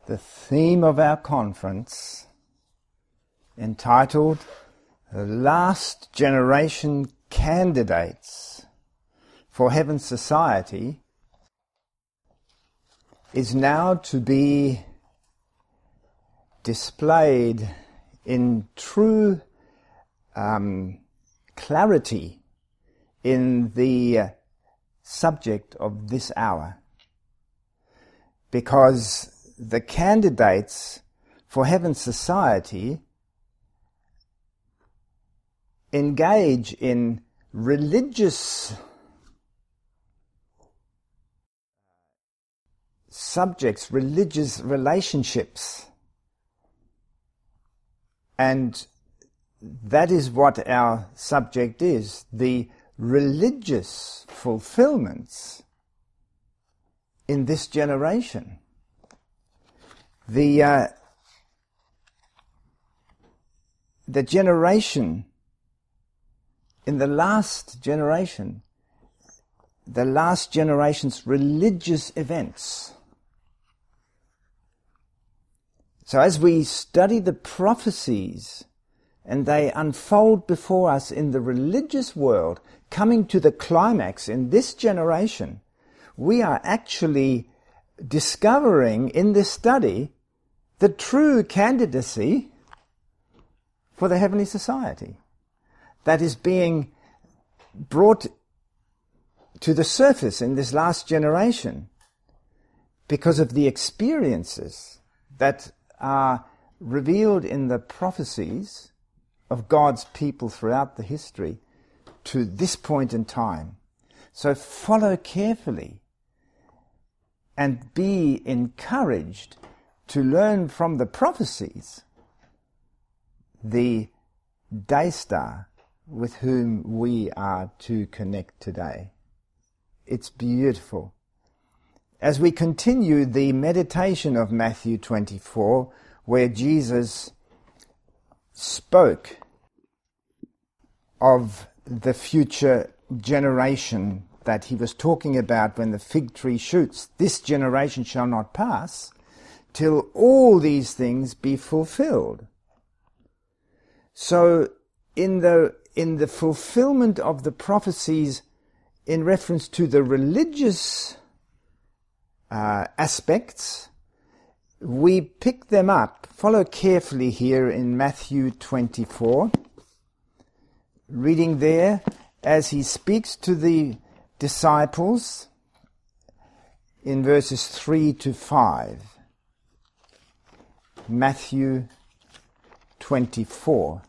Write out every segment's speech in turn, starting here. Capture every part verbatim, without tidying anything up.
the theme of our conference, entitled The Last Generation Candidates for Heaven's Society, is now to be displayed in true um, clarity in the uh, subject of this hour. Because the candidates for Heaven's Society engage in religious subjects, religious relationships. And that is what our subject is, the religious fulfillments in this generation. The uh, the generation, in the last generation, the last generation's religious events. So as we study the prophecies and they unfold before us in the religious world, coming to the climax in this generation, we are actually discovering in this study the true candidacy for the heavenly society that is being brought to the surface in this last generation because of the experiences that are revealed in the prophecies of God's people throughout the history to this point in time. So follow carefully and be encouraged to learn from the prophecies the day star with whom we are to connect today. It's beautiful. As we continue the meditation of Matthew twenty-four, where Jesus spoke of the future generation that he was talking about when the fig tree shoots, this generation shall not pass till all these things be fulfilled. So in the in the fulfillment of the prophecies in reference to the religious uh, aspects, we pick them up. Follow carefully here in Matthew twenty-four, reading there as he speaks to the disciples in verses three to five. Matthew twenty-four,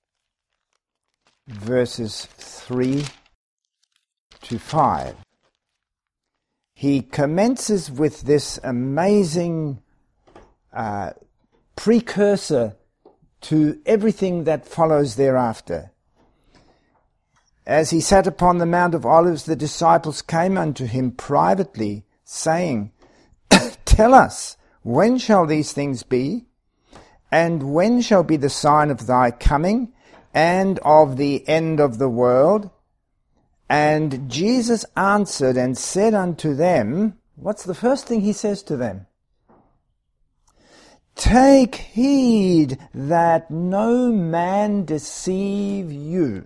verses three to five. He commences with this amazing uh, precursor to everything that follows thereafter. As he sat upon the Mount of Olives, the disciples came unto him privately, saying, Tell us, when shall these things be? And when shall be the sign of thy coming, and of the end of the world? And Jesus answered and said unto them, what's the first thing he says to them? Take heed that no man deceive you.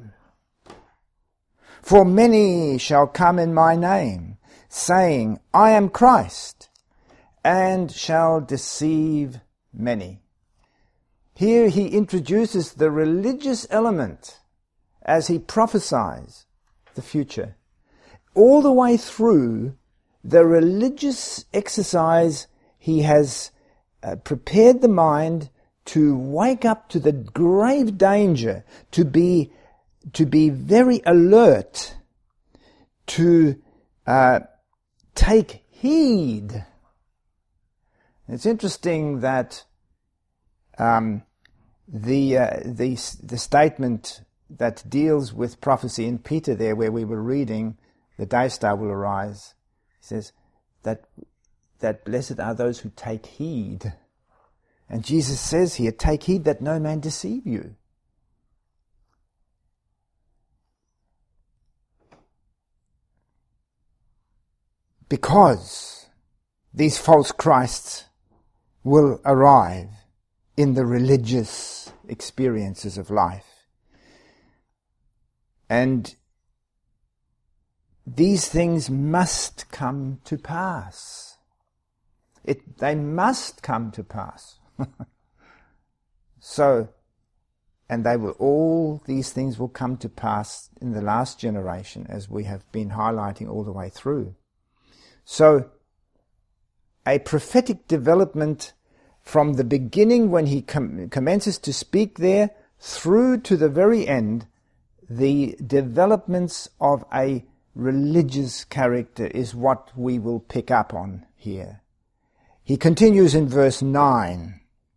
For many shall come in my name, saying, I am Christ, and shall deceive many. Here he introduces the religious element as he prophesies the future. All the way through the religious exercise, he has uh, prepared the mind to wake up to the grave danger, to be to be very alert, to uh, take heed. It's interesting that um, the, uh, the the statement that deals with prophecy in Peter there, where we were reading, the day star will arise, he says that that blessed are those who take heed. And Jesus says here, take heed that no man deceive you. Because these false Christs will arrive in the religious experiences of life. And these things must come to pass. It, they must come to pass. So, and they will all, these things will come to pass in the last generation, as we have been highlighting all the way through. So, a prophetic development from the beginning when he com- commences to speak there through to the very end, the developments of a religious character is what we will pick up on here. He continues in verse nine.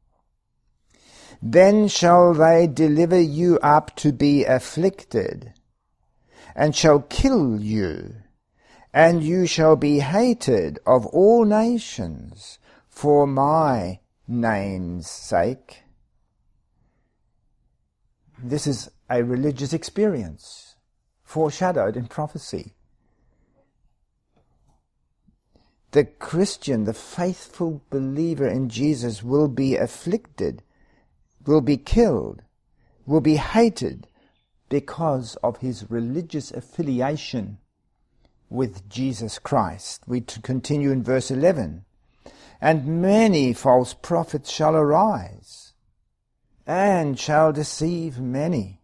Then shall they deliver you up to be afflicted, and shall kill you, and you shall be hated of all nations for my name's sake. This is a religious experience, foreshadowed in prophecy. The Christian, the faithful believer in Jesus, will be afflicted, will be killed, will be hated because of his religious affiliation with Jesus Christ. We continue in verse eleven. And many false prophets shall arise, and shall deceive many.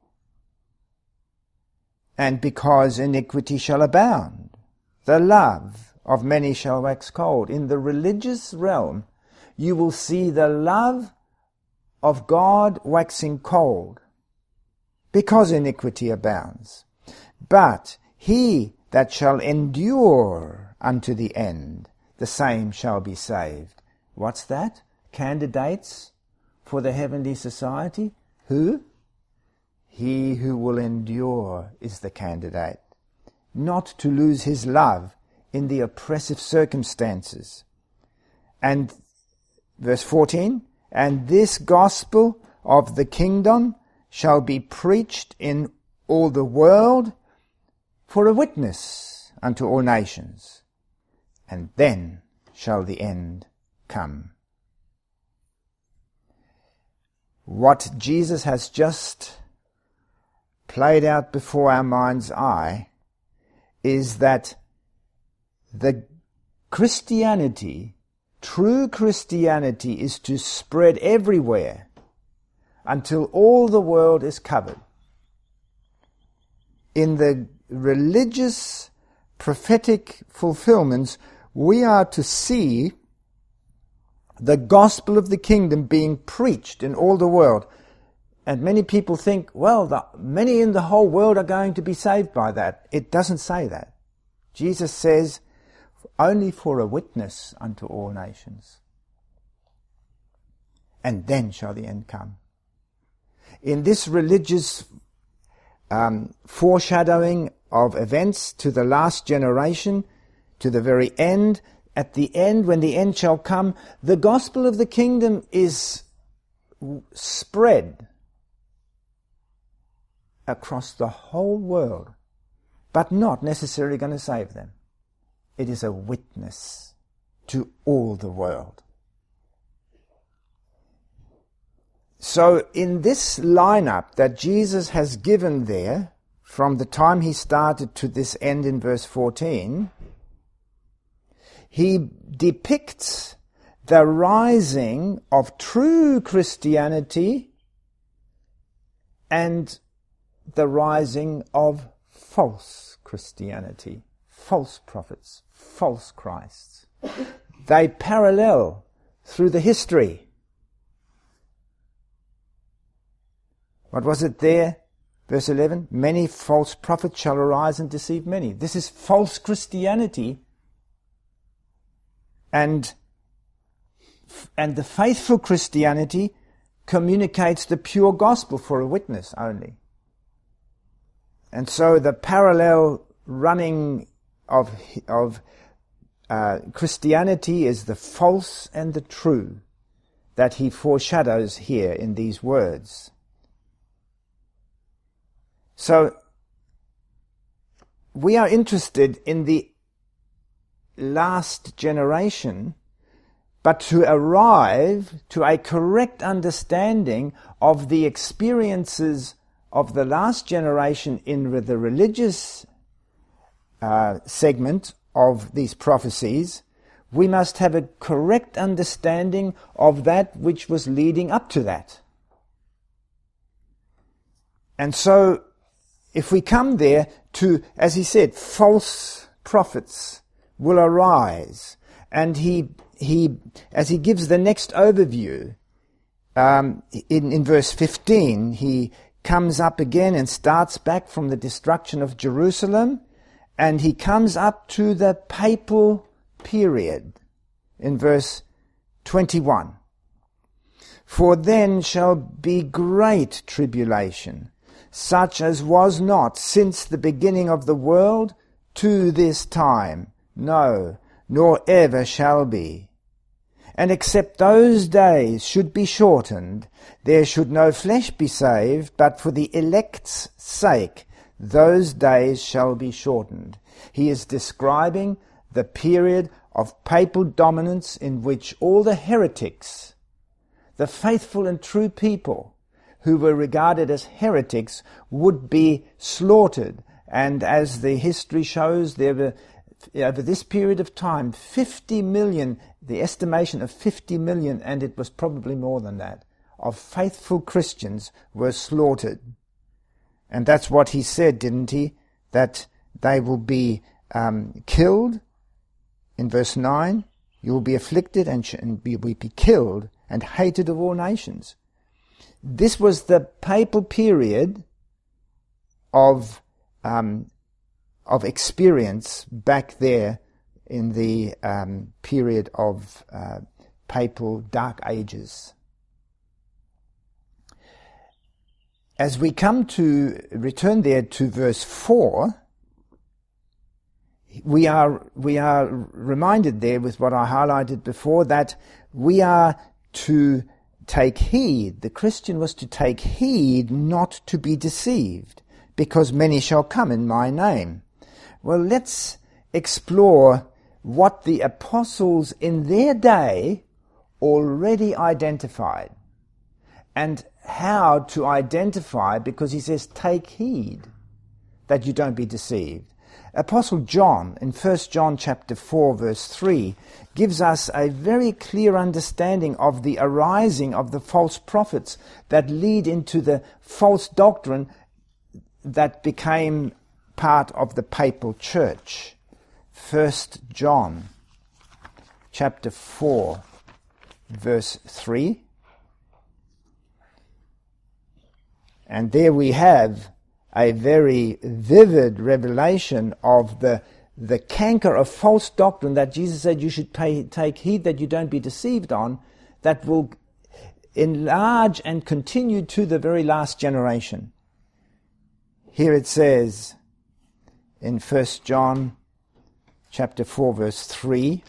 And because iniquity shall abound, the love of many shall wax cold. In the religious realm, you will see the love of God waxing cold, because iniquity abounds. But he that shall endure unto the end, the same shall be saved. What's that? Candidates for the heavenly society? Who? He who will endure is the candidate. Not to lose his love in the oppressive circumstances. And verse fourteen, and this gospel of the kingdom shall be preached in all the world for a witness unto all nations, and then shall the end come. What Jesus has just played out before our mind's eye is that the Christianity, true Christianity, is to spread everywhere until all the world is covered. In the religious prophetic fulfillments, we are to see the gospel of the kingdom being preached in all the world. And many people think, well, the, many in the whole world are going to be saved by that. It doesn't say that. Jesus says, only for a witness unto all nations. And then shall the end come. In this religious um, foreshadowing of events to the last generation, to the very end, at the end, when the end shall come, the gospel of the kingdom is spread across the whole world, but not necessarily going to save them. It is a witness to all the world. So in this lineup that Jesus has given there, from the time he started to this end in verse fourteen, he depicts the rising of true Christianity and the rising of false Christianity, false prophets, false Christs. They parallel through the history. What was it there? Verse eleven, many false prophets shall arise and deceive many. This is false Christianity. And, and the faithful Christianity communicates the pure gospel for a witness only. And so the parallel running of, of uh, Christianity is the false and the true that he foreshadows here in these words. So we are interested in the last generation but to arrive to a correct understanding of the experiences of the last generation in the religious uh, segment of these prophecies, we must have a correct understanding of that which was leading up to that. And so, if we come there to, as he said, false prophets will arise, and he, he, as he gives the next overview, um, in, in verse fifteen, he comes up again and starts back from the destruction of Jerusalem, and he comes up to the papal period in verse twenty-one. For then shall be great tribulation, such as was not since the beginning of the world to this time, no, nor ever shall be. And except those days should be shortened, there should no flesh be saved, but for the elect's sake those days shall be shortened. He is describing the period of papal dominance in which all the heretics, the faithful and true people who were regarded as heretics, would be slaughtered. And as the history shows, there were, over this period of time, fifty million, the estimation of fifty million, and it was probably more than that, of faithful Christians were slaughtered. And that's what he said, didn't he? That they will be um, killed. In verse nine, you will be afflicted and, sh- and you will be killed and hated of all nations. This was the papal period of um, of experience back there in the um, period of uh, papal dark ages. As we come to return there to verse four, we are we are reminded there with what I highlighted before, that we are to take heed. The Christian was to take heed not to be deceived, because many shall come in my name. Well, let's explore what the apostles in their day already identified, and how to identify, because he says, take heed that you don't be deceived. Apostle John, in First John chapter four, verse three, gives us a very clear understanding of the arising of the false prophets that lead into the false doctrine that became part of the papal church. First John chapter four, verse three. And there we have a very vivid revelation of the the canker of false doctrine that Jesus said you should pay, take heed that you don't be deceived on, that will enlarge and continue to the very last generation. Here it says in First John chapter four, verse three,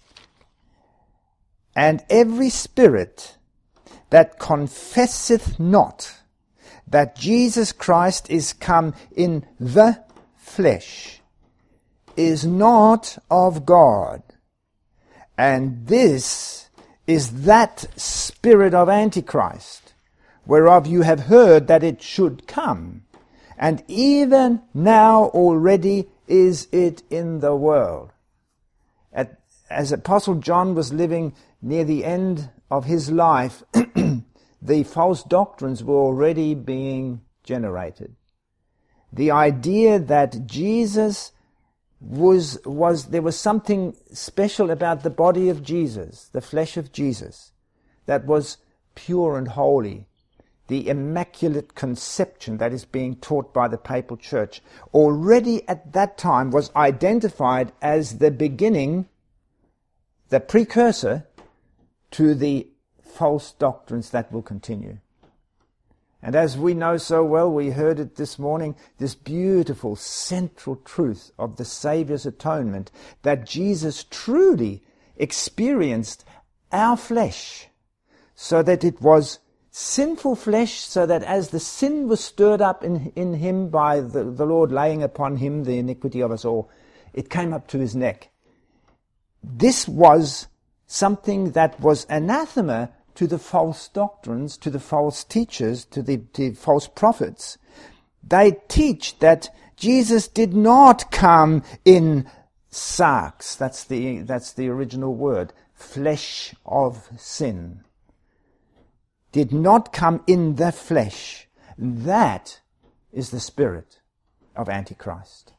and every spirit that confesseth not that Jesus Christ is come in the flesh is not of God. And this is that spirit of Antichrist, whereof you have heard that it should come, and even now already is it in the world. At, as Apostle John was living near the end of his life, the false doctrines were already being generated. The idea that Jesus was, was, there was something special about the body of Jesus, the flesh of Jesus, that was pure and holy. The immaculate conception that is being taught by the papal church already at that time was identified as the beginning, the precursor to the false doctrines that will continue. And as we know so well, we heard it this morning, this beautiful central truth of the Saviour's atonement, that Jesus truly experienced our flesh, so that it was sinful flesh, so that as the sin was stirred up in, in him by the, the Lord laying upon him the iniquity of us all, it came up to his neck. This was something that was anathema to the false doctrines, to the false teachers, to the, to the false prophets. They teach that Jesus did not come in sarx, that's the, that's the original word, flesh of sin. Did not come in the flesh. That is the spirit of Antichrist.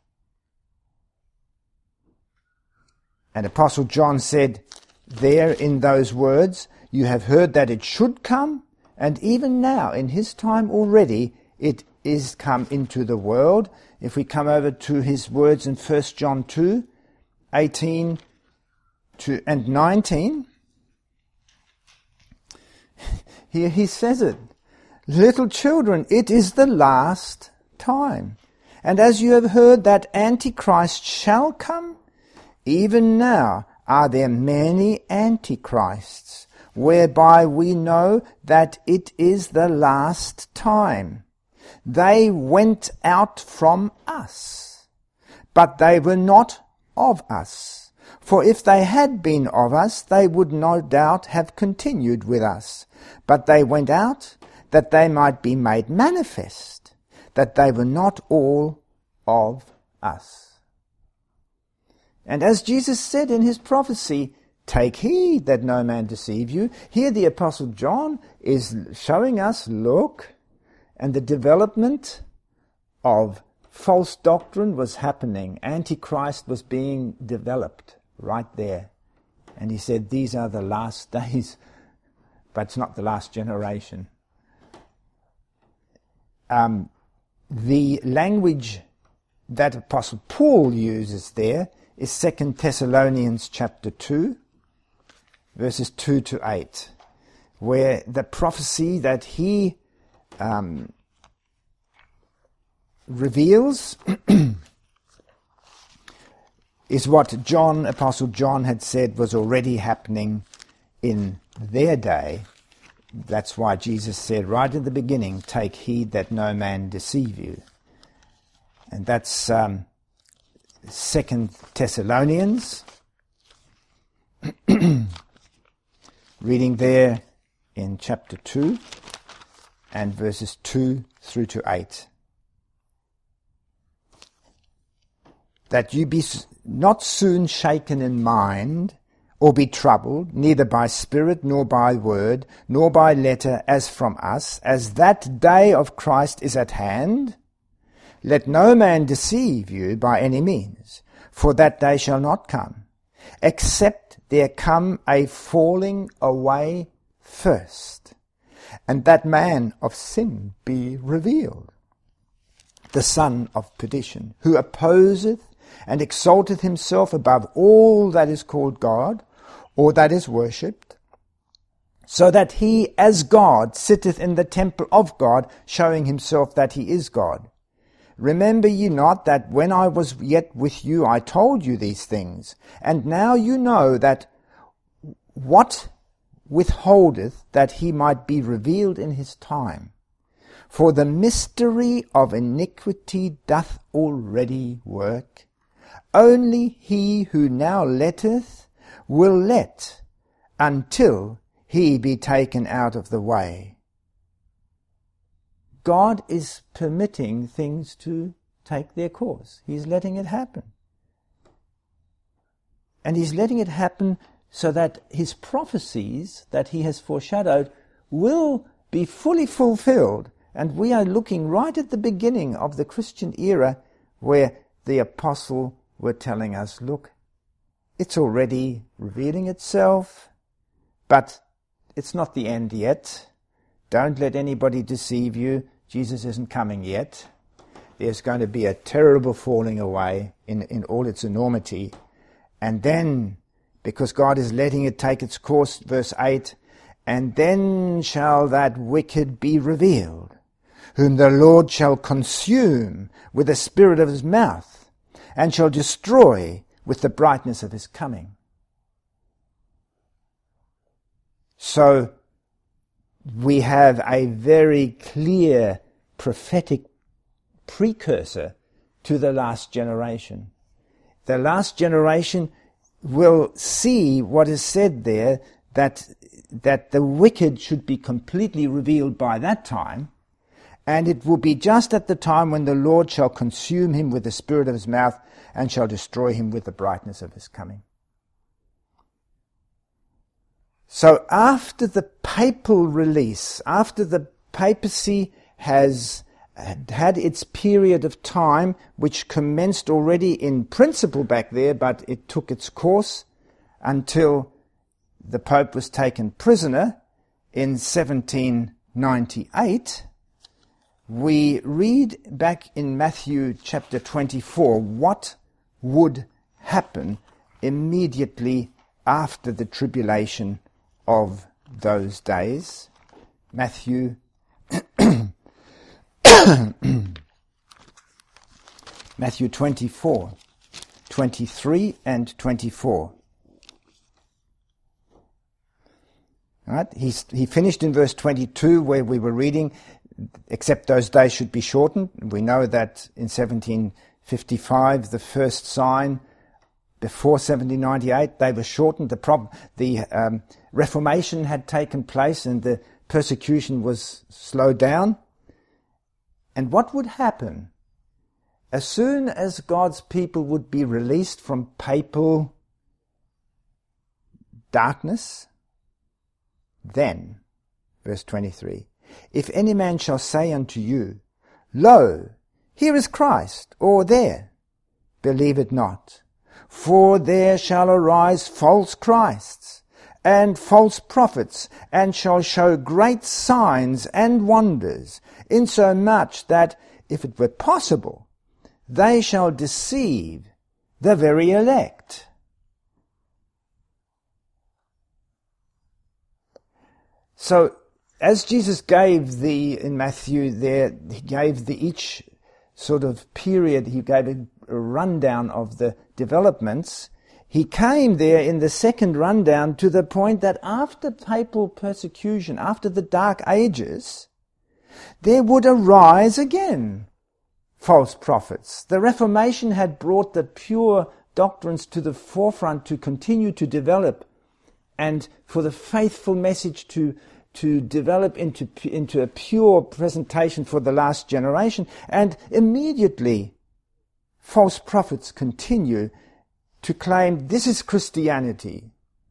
And Apostle John said there in those words, you have heard that it should come, and even now, in his time already, it is come into the world. If we come over to his words in First John two, eighteen to, and nineteen, here he says it. Little children, it is the last time. And as you have heard that Antichrist shall come, even now are there many antichrists, whereby we know that it is the last time. They went out from us, but they were not of us. For if they had been of us, they would no doubt have continued with us. But they went out, that they might be made manifest, that they were not all of us. And as Jesus said in his prophecy, take heed that no man deceive you. Here the Apostle John is showing us, look, and the development of false doctrine was happening. Antichrist was being developed right there. And he said, these are the last days, but it's not the last generation. Um, the language that Apostle Paul uses there is Second Thessalonians chapter two, verses two to eight, where the prophecy that he um, reveals is what John, Apostle John, had said was already happening in their day. That's why Jesus said right in the beginning, take heed that no man deceive you. And that's um, Second Thessalonians, reading there in chapter two and verses two through to eight. That you be not soon shaken in mind, or be troubled, neither by spirit, nor by word, nor by letter as from us, as that day of Christ is at hand. Let no man deceive you by any means, for that day shall not come, except there come a falling away first, and that man of sin be revealed, the son of perdition, who opposeth and exalteth himself above all that is called God, or that is worshipped, so that he as God sitteth in the temple of God, showing himself that he is God. Remember ye not that when I was yet with you I told you these things, and now you know that what withholdeth that he might be revealed in his time. For the mystery of iniquity doth already work. Only he who now letteth will let until he be taken out of the way. God is permitting things to take their course. He's letting it happen. And he's letting it happen so that his prophecies that he has foreshadowed will be fully fulfilled. And we are looking right at the beginning of the Christian era where the apostle were telling us, look, it's already revealing itself, but it's not the end yet. Don't let anybody deceive you. Jesus isn't coming yet. There's going to be a terrible falling away in, in all its enormity. And then, because God is letting it take its course, verse eight, and then shall that wicked be revealed, whom the Lord shall consume with the spirit of his mouth, and shall destroy with the brightness of his coming. So, we have a very clear prophetic precursor to the last generation. The last generation will see what is said there, that that the wicked should be completely revealed by that time, and it will be just at the time when the Lord shall consume him with the spirit of his mouth and shall destroy him with the brightness of his coming. So after the papal release, after the papacy has had its period of time, which commenced already in principle back there, but it took its course until the Pope was taken prisoner in seventeen ninety-eight, we read back in Matthew chapter twenty-four what would happen immediately after the tribulation of those days. Matthew Matthew twenty-four, twenty-three and twenty-four. Right? He's, he finished in verse twenty-two where we were reading, except those days should be shortened. We know that in seventeen fifty-five, the first sign, before seventeen ninety-eight, they were shortened. The, problem, the um, Reformation had taken place and the persecution was slowed down. And what would happen? As soon as God's people would be released from papal darkness, then, verse twenty-three, if any man shall say unto you, Lo, here is Christ, or there, believe it not. For there shall arise false Christs, and false prophets, and shall show great signs and wonders, insomuch that, if it were possible, they shall deceive the very elect. So, as Jesus gave the, in Matthew there, he gave the each sort of period, he gave a, a rundown of the developments, he came there in the second rundown to the point that after papal persecution, after the Dark Ages, there would arise again false prophets. The Reformation had brought the pure doctrines to the forefront to continue to develop, and for the faithful message to to develop into into a pure presentation for the last generation. And immediately false prophets continue to claim this is Christianity.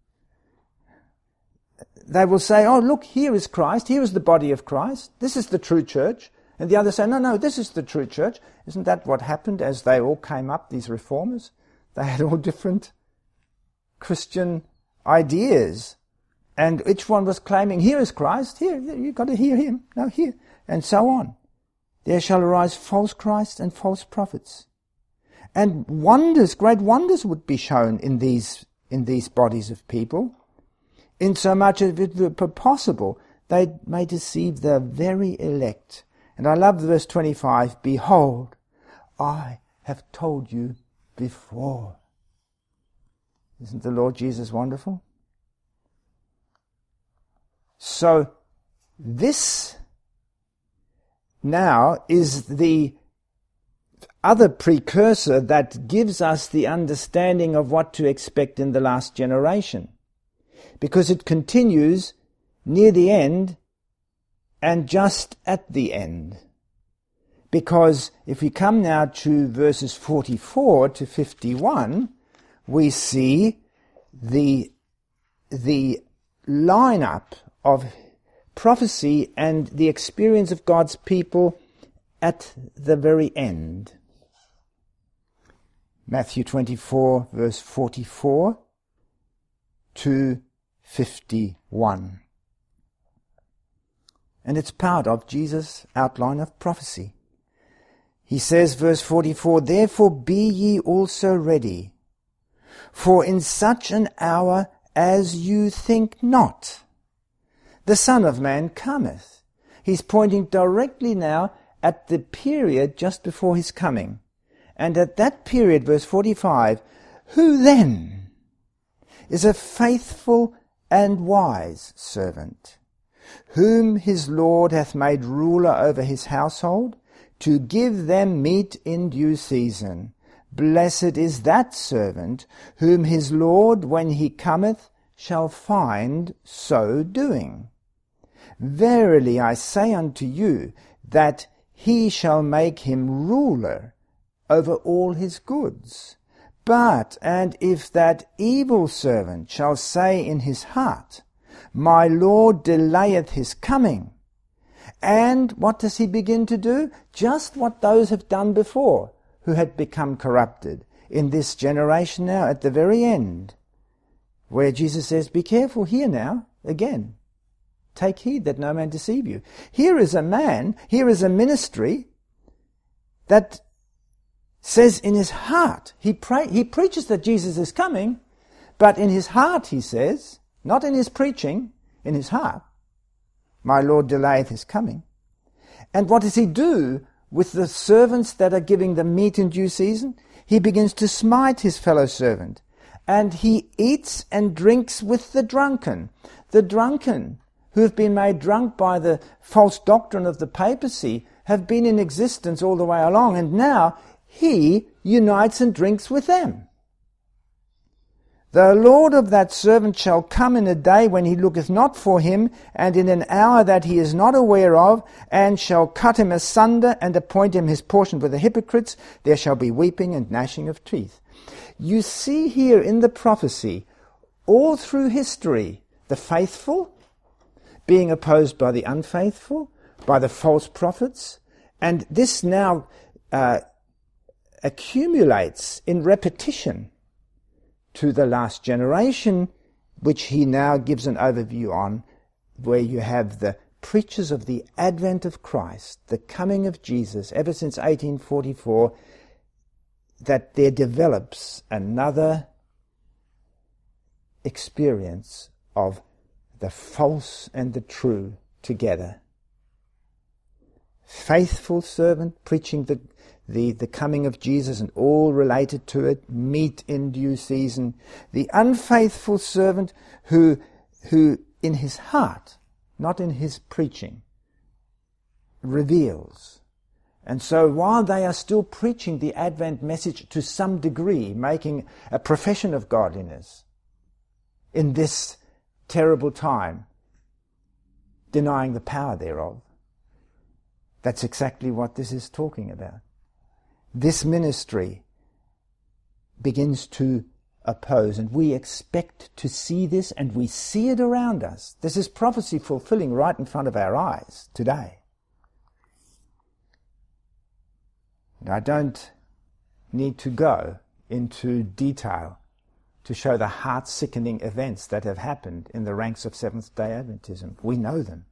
They will say, oh look, here is Christ, here is the body of Christ, this is the true church. And the others say, no, no, this is the true church. Isn't that what happened as they all came up, these reformers? They had all different Christian ideas. And each one was claiming, here is Christ, here, you've got to hear him, no, here, and so on. There shall arise false Christs and false prophets. And wonders, great wonders would be shown in these in these bodies of people, insomuch as if it were possible, they may deceive the very elect. And I love verse twenty-five, behold, I have told you before. Isn't the Lord Jesus wonderful? So, this now is the other precursor that gives us the understanding of what to expect in the last generation. Because it continues near the end and just at the end. Because if we come now to verses forty-four to fifty-one, we see the, the lineup of prophecy and the experience of God's people at the very end. Matthew twenty-four, verse forty-four to fifty-one. And it's part of Jesus' outline of prophecy. He says, verse forty-four, therefore be ye also ready, for in such an hour as you think not, the Son of Man cometh. He's pointing directly now at the period just before his coming. And at that period, verse forty-five, who then is a faithful and wise servant, whom his Lord hath made ruler over his household, to give them meat in due season. Blessed is that servant whom his Lord, when he cometh, shall find so doing. Verily I say unto you, that he shall make him ruler over all his goods. But, and if that evil servant shall say in his heart, My Lord delayeth his coming, and what does he begin to do? Just what those have done before, who had become corrupted in this generation now, at the very end, where Jesus says, be careful here now, again. Take heed that no man deceive you. Here is a man, here is a ministry that says in his heart, he, pray, he preaches that Jesus is coming, but in his heart, he says, not in his preaching, in his heart, my Lord delayeth his coming. And what does he do with the servants that are giving the meat in due season? He begins to smite his fellow servant, and he eats and drinks with the drunken. The drunken, who have been made drunk by the false doctrine of the papacy, have been in existence all the way along, and now he unites and drinks with them. The Lord of that servant shall come in a day when he looketh not for him, and in an hour that he is not aware of, and shall cut him asunder, and appoint him his portion with the hypocrites. There shall be weeping and gnashing of teeth. You see here in the prophecy, all through history, the faithful being opposed by the unfaithful, by the false prophets, and this now uh, accumulates in repetition to the last generation, which he now gives an overview on, where you have the preachers of the advent of Christ, the coming of Jesus, ever since eighteen forty-four, that there develops another experience of the false and the true together. Faithful servant preaching the The, the coming of Jesus and all related to it, meat in due season. The unfaithful servant who, who in his heart, not in his preaching, reveals. And so while they are still preaching the Advent message to some degree, making a profession of godliness in this terrible time, denying the power thereof, that's exactly what this is talking about. This ministry begins to oppose, and we expect to see this, and we see it around us. This is prophecy fulfilling right in front of our eyes today. And I don't need to go into detail to show the heart-sickening events that have happened in the ranks of Seventh-day Adventism. We know them.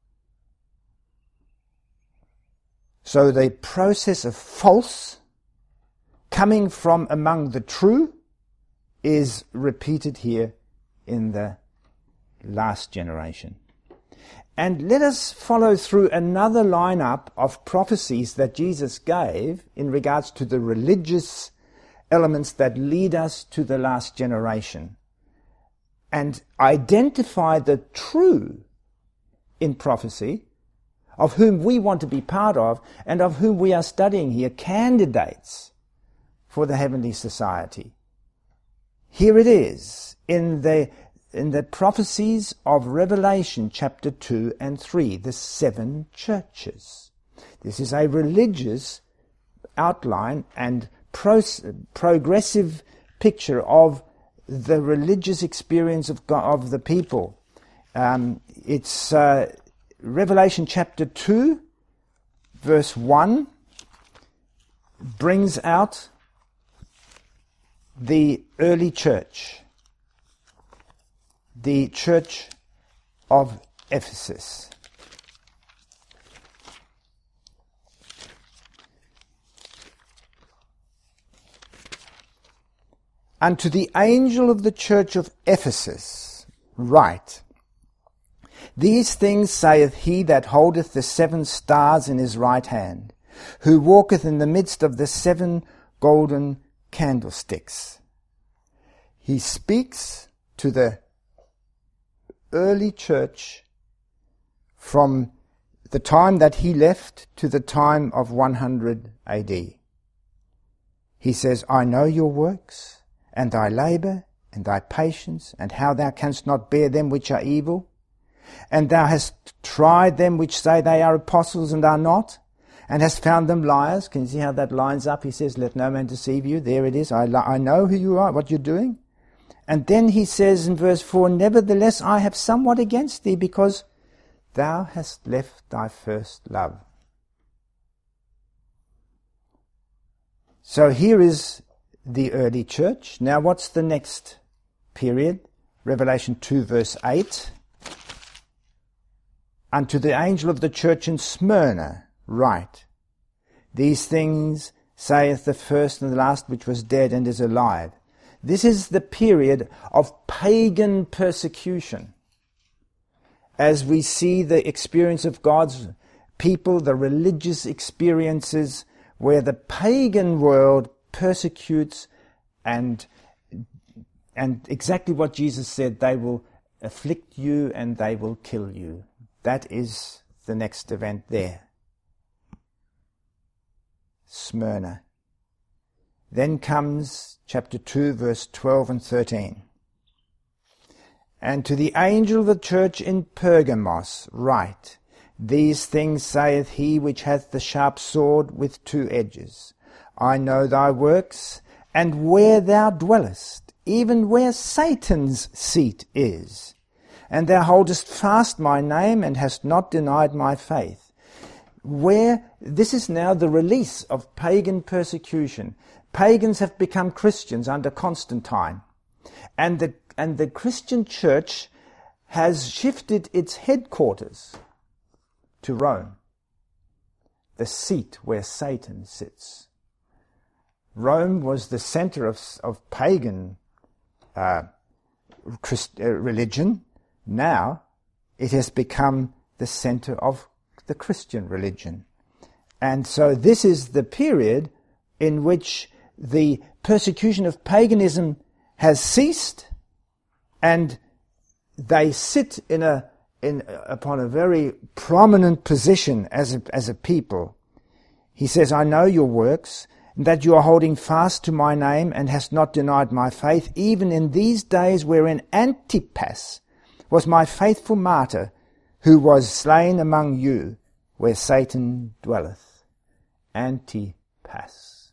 So the process of false coming from among the true is repeated here in the last generation. And let us follow through another lineup of prophecies that Jesus gave in regards to the religious elements that lead us to the last generation, and identify the true in prophecy, of whom we want to be part of, and of whom we are studying here, candidates for the heavenly society. Here it is, in the, in the prophecies of Revelation chapter two and three, the seven churches. This is a religious outline and pro- progressive picture of the religious experience of God, of the people. Um, it's... Uh, Revelation chapter two, verse one, brings out the early church, the church of Ephesus. Unto the angel of the church of Ephesus write, These things saith he that holdeth the seven stars in his right hand, who walketh in the midst of the seven golden candlesticks. He speaks to the early church from the time that he left to the time of one hundred A D. he says, I know your works, and thy labour, and thy patience, and how thou canst not bear them which are evil, and thou hast tried them which say they are apostles and are not, and hast found them liars. Can you see how that lines up? He says, let no man deceive you. There it is. I, I know who you are, what you're doing. And then he says in verse four, nevertheless I have somewhat against thee, because thou hast left thy first love. So here is the early church. Now what's the next period? Revelation two verse eight. Unto the angel of the church in Smyrna write, these things saith the first and the last which was dead and is alive. This is the period of pagan persecution. As we see the experience of God's people, the religious experiences where the pagan world persecutes and and exactly what Jesus said, they will afflict you and they will kill you. That is the next event there. Smyrna. Then comes chapter two, verse twelve and thirteen. And to the angel of the church in Pergamos write, these things saith he which hath the sharp sword with two edges. I know thy works, and where thou dwellest, even where Satan's seat is. And thou holdest fast my name, and hast not denied my faith. Where, this is now the release of pagan persecution. Pagans have become Christians under Constantine. And the, and the Christian church has shifted its headquarters to Rome, the seat where Satan sits. Rome was the center of, of pagan uh, Christ, uh, religion. Now it has become the center of the Christian religion. And so this is the period in which the persecution of paganism has ceased, and they sit in a in upon a very prominent position as a, as a people. He says, I know your works, and that you are holding fast to my name, and hast not denied my faith, even in these days wherein Antipas was my faithful martyr, who was slain among you, where Satan dwelleth. Antipas.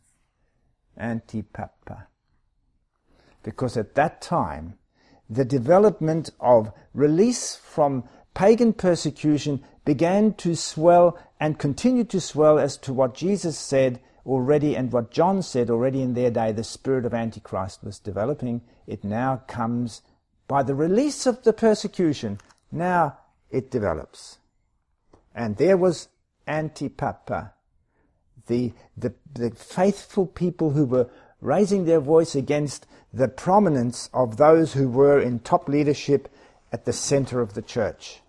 Antipapa. Because at that time, the development of release from pagan persecution began to swell and continued to swell as to what Jesus said already and what John said already in their day. The spirit of Antichrist was developing. It now comes by the release of the persecution. Now it develops. And there was Antipapa, the, the, the faithful people who were raising their voice against the prominence of those who were in top leadership at the center of the church.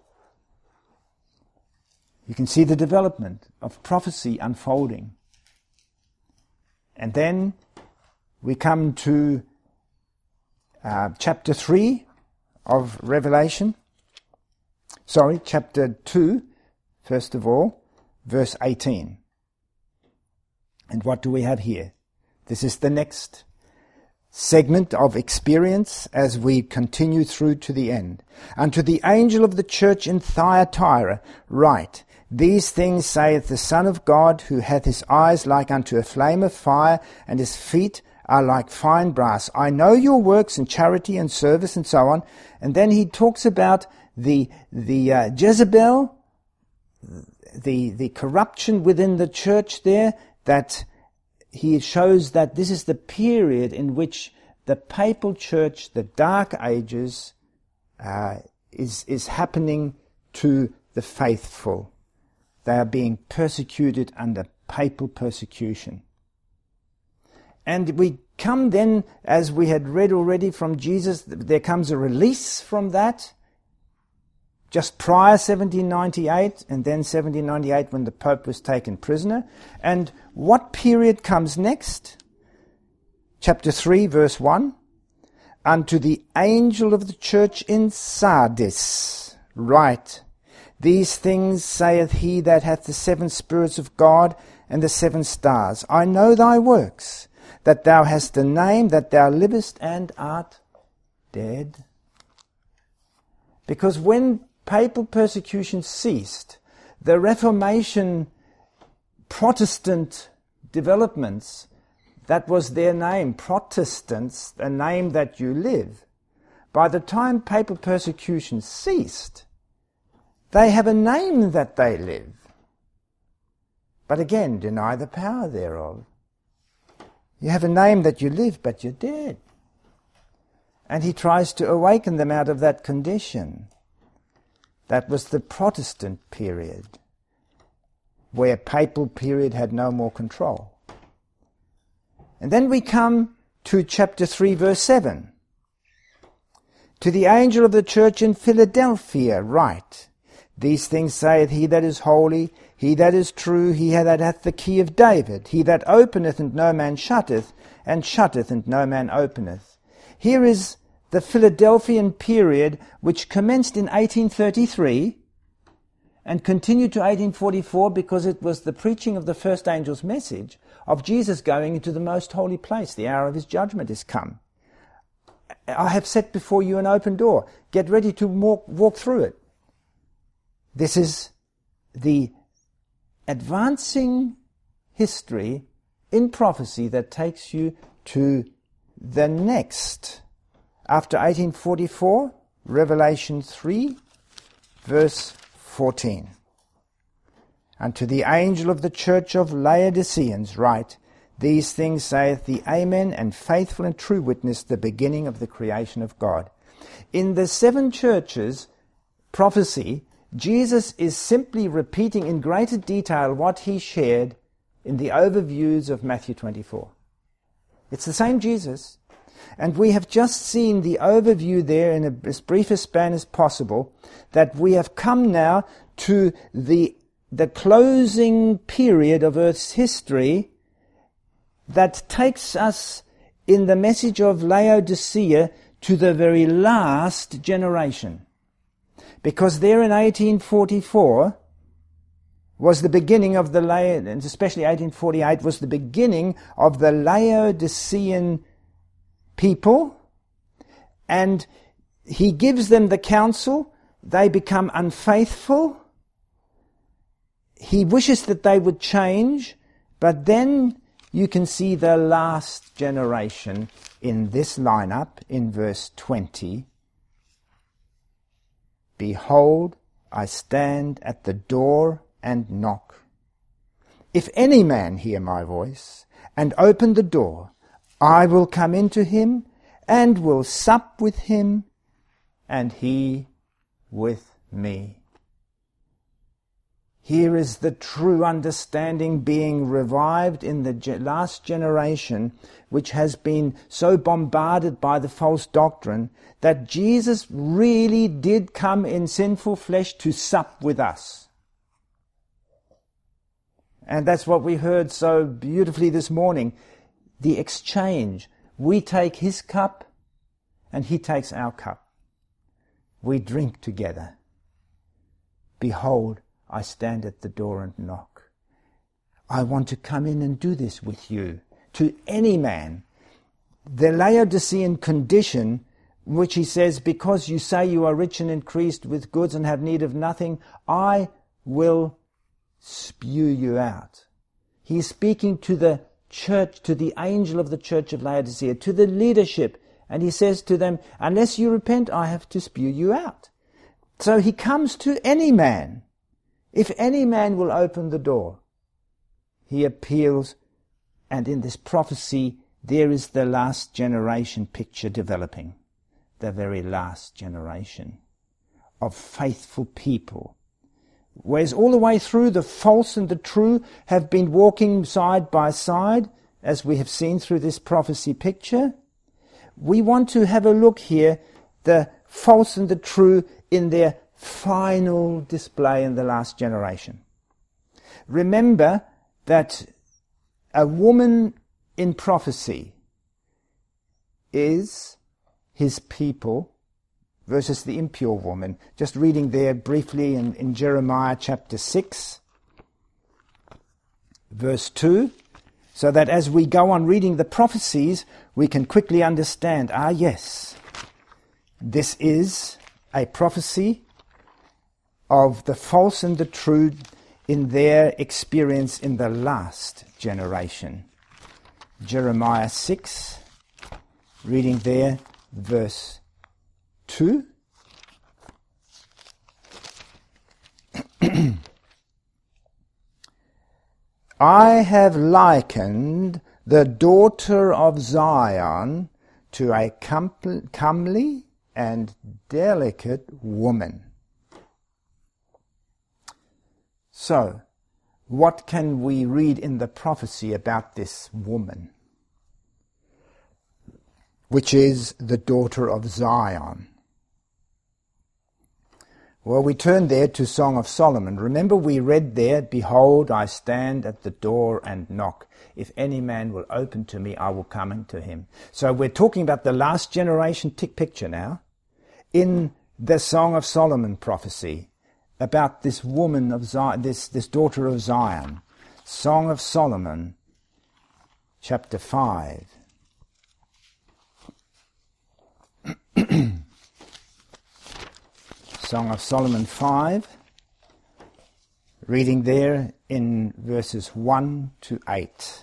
You can see the development of prophecy unfolding. And then we come to uh, chapter three of Revelation. Sorry, chapter two, first of all, verse eighteen. And what do we have here? This is the next segment of experience as we continue through to the end. Unto the angel of the church in Thyatira write, these things saith the Son of God, who hath his eyes like unto a flame of fire, and his feet are like fine brass. I know your works and charity and service and so on. And then he talks about the the uh, Jezebel, the the corruption within the church there, that he shows that this is the period in which the papal church, the Dark Ages, uh, is is happening to the faithful. They are being persecuted under papal persecution. And we come then, as we had read already from Jesus, there comes a release from that. Just prior seventeen ninety-eight, and then seventeen ninety-eight when the Pope was taken prisoner. And what period comes next? Chapter three, verse one. Unto the angel of the church in Sardis write, these things saith he that hath the seven spirits of God and the seven stars. I know thy works, that thou hast a name, that thou livest and art dead? Because when papal persecution ceased, the Reformation Protestant developments, that was their name, Protestants, a name that you live. By the time papal persecution ceased, they have a name that they live. But again, deny the power thereof. You have a name that you live, but you're dead. And he tries to awaken them out of that condition. That was the Protestant period, where papal period had no more control. And then we come to chapter three, verse seven. To the angel of the church in Philadelphia write, these things saith he that is holy, he that is true, he that hath the key of David, he that openeth and no man shutteth, and shutteth and no man openeth. Here is the Philadelphian period, which commenced in eighteen thirty-three and continued to eighteen forty-four, because it was the preaching of the first angel's message of Jesus going into the most holy place. The hour of his judgment is come. I have set before you an open door. Get ready to walk, walk through it. This is the advancing history in prophecy that takes you to the next. After eighteen forty-four, Revelation three, verse fourteen. Unto the angel of the church of Laodiceans write, these things saith the Amen, and faithful and true witness, the beginning of the creation of God. In the seven churches prophecy, Jesus is simply repeating in greater detail what he shared in the overviews of Matthew twenty-four. It's the same Jesus, and we have just seen the overview there in a, as brief a span as possible, that we have come now to the, the closing period of Earth's history that takes us in the message of Laodicea to the very last generation. Because there in eighteen forty-four was the beginning of the, and especially eighteen forty-eight, was the beginning of the Laodicean people, and he gives them the counsel. They become unfaithful. He wishes that they would change, but then you can see the last generation in this lineup in verse twenty. Behold, I stand at the door and knock. If any man hear my voice and open the door, I will come into him and will sup with him, and he with me. Here is the true understanding being revived in the ge- last generation, which has been so bombarded by the false doctrine that Jesus really did come in sinful flesh to sup with us. And that's what we heard so beautifully this morning. The exchange. We take his cup and he takes our cup. We drink together. Behold, I stand at the door and knock. I want to come in and do this with you. To any man. The Laodicean condition, which he says, because you say you are rich and increased with goods and have need of nothing, I will spew you out. He is speaking to the church, to the angel of the church of Laodicea, to the leadership, and he says to them, unless you repent, I have to spew you out. So he comes to any man. If any man will open the door, he appeals, and in this prophecy there is the last generation picture developing. The very last generation of faithful people. Whereas all the way through the false and the true have been walking side by side, as we have seen through this prophecy picture. We want to have a look here, the false and the true in their final display in the last generation. Remember that a woman in prophecy is his people versus the impure woman. Just reading there briefly in, in Jeremiah chapter six, verse two. so that as we go on reading the prophecies, we can quickly understand, ah yes, this is a prophecy of the false and the true in their experience in the last generation. Jeremiah six, reading there, verse two. I have likened the daughter of Zion to a com- comely and delicate woman. So, what can we read in the prophecy about this woman, which is the daughter of Zion? Well, we turn there to Song of Solomon. Remember we read there, "Behold, I stand at the door and knock. If any man will open to me, I will come into him." So we're talking about the last generation tick picture now in the Song of Solomon prophecy about this woman of Zion, this, this daughter of Zion. Song of Solomon, chapter five. Song of Solomon five, reading there in verses one to eight.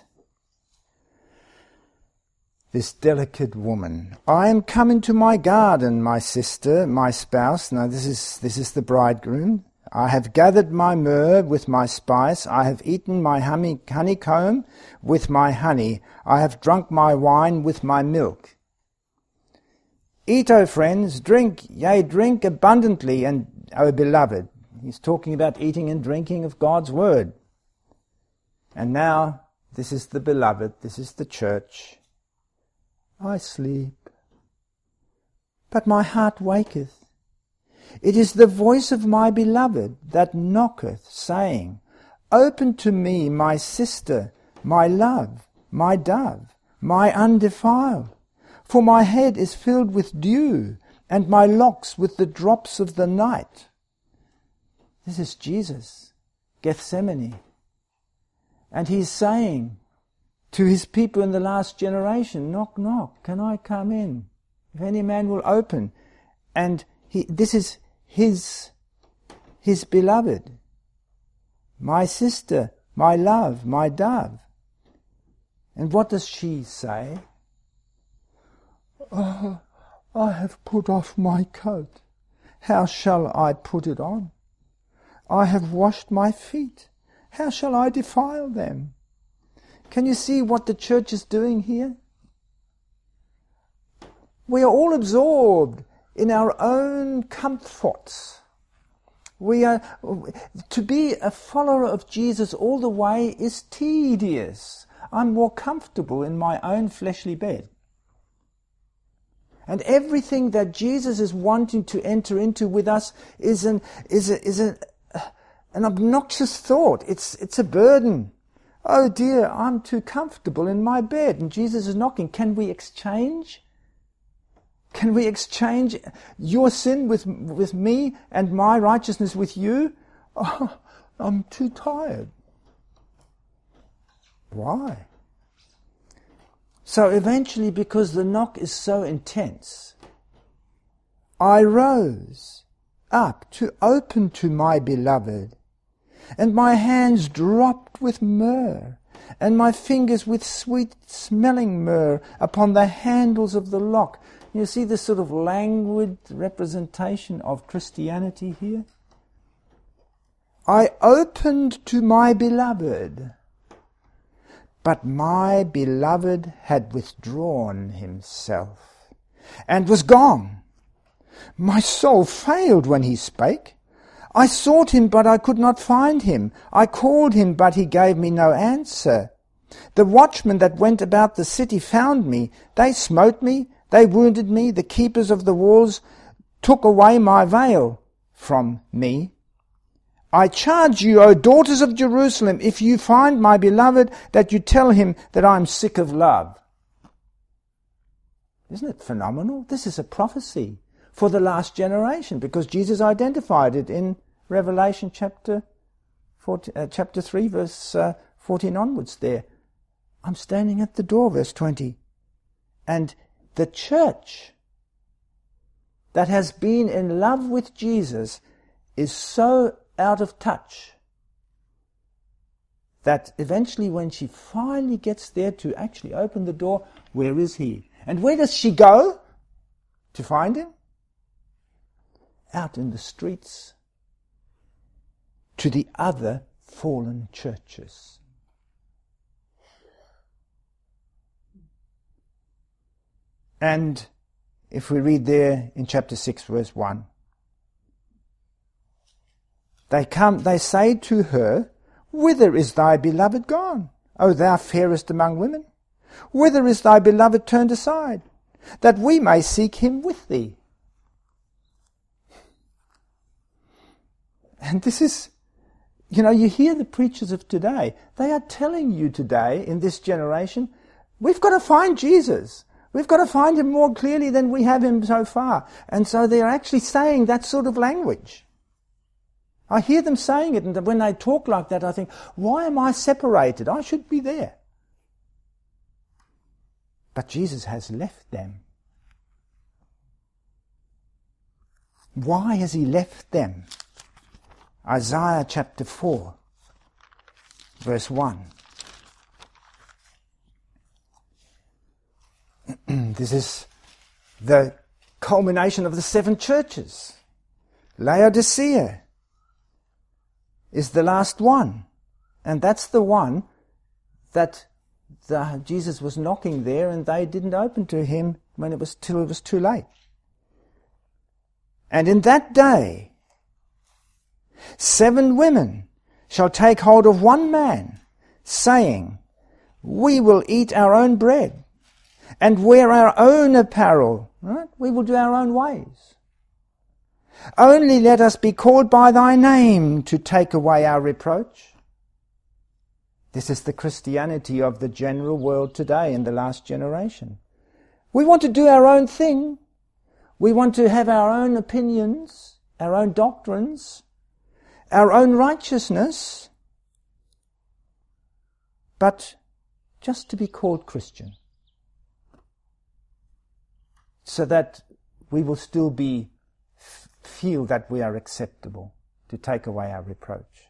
This delicate woman. I am come into my garden, my sister, my spouse. Now this is this is the bridegroom. I have gathered my myrrh with my spice. I have eaten my honey, honeycomb with my honey. I have drunk my wine with my milk. Eat, O friends, drink, yea, drink abundantly, and, O beloved. He's talking about eating and drinking of God's word. And now, this is the beloved, this is the church. I sleep, but my heart waketh. It is the voice of my beloved that knocketh, saying, Open to me, my sister, my love, my dove, my undefiled. For my head is filled with dew, and my locks with the drops of the night. This is Jesus, Gethsemane. And he's saying to his people in the last generation, knock, knock, can I come in? If any man will open. And he, this is his, his beloved, my sister, my love, my dove. And what does she say? Oh, I have put off my coat. How shall I put it on? I have washed my feet. How shall I defile them? Can you see what the church is doing here? We are all absorbed in our own comforts. We are, to be a follower of Jesus all the way is tedious. I'm more comfortable in my own fleshly bed. And everything that Jesus is wanting to enter into with us is an is a, is a, an obnoxious thought. It's it's a burden. Oh dear, I'm too comfortable in my bed, and Jesus is knocking. Can we exchange? Can we exchange your sin with with me and my righteousness with you? Oh, I'm too tired. Why? So eventually, because the knock is so intense, I rose up to open to my beloved, and my hands dropped with myrrh, and my fingers with sweet-smelling myrrh upon the handles of the lock. You see this sort of languid representation of Christianity here? I opened to my beloved, but my beloved had withdrawn himself and was gone. My soul failed when he spake. I sought him, but I could not find him. I called him, but he gave me no answer. The watchmen that went about the city found me. They smote me, they wounded me. The keepers of the walls took away my veil from me. I charge you, O daughters of Jerusalem, if you find my beloved, that you tell him that I am sick of love. Isn't it phenomenal? This is a prophecy for the last generation, because Jesus identified it in Revelation chapter fourteen, uh, chapter three, verse uh, fourteen onwards there. I'm standing at the door, verse twenty. And the church that has been in love with Jesus is so out of touch that eventually when she finally gets there to actually open the door, where is he? And where does she go to find him? Out in the streets to the other fallen churches. And if we read there in chapter six, verse one, they come, they say to her, "Whither is thy beloved gone, O thou fairest among women? Whither is thy beloved turned aside, that we may seek him with thee?" And this is, you know, you hear the preachers of today, they are telling you today, in this generation, we've got to find Jesus. We've got to find him more clearly than we have him so far. And so they're actually saying that sort of language. I hear them saying it, and when they talk like that, I think, why am I separated? I should be there. But Jesus has left them. Why has he left them? Isaiah chapter four, verse one. This is the culmination of the seven churches. Laodicea is the last one. And that's the one that the, Jesus was knocking there and they didn't open to him when it was till it was too late. And in that day, seven women shall take hold of one man, saying, "We will eat our own bread and wear our own apparel." Right? We will do our own ways. "Only let us be called by thy name to take away our reproach." This is the Christianity of the general world today in the last generation. We want to do our own thing. We want to have our own opinions, our own doctrines, our own righteousness, but just to be called Christian, so that we will still be feel that we are acceptable, to take away our reproach.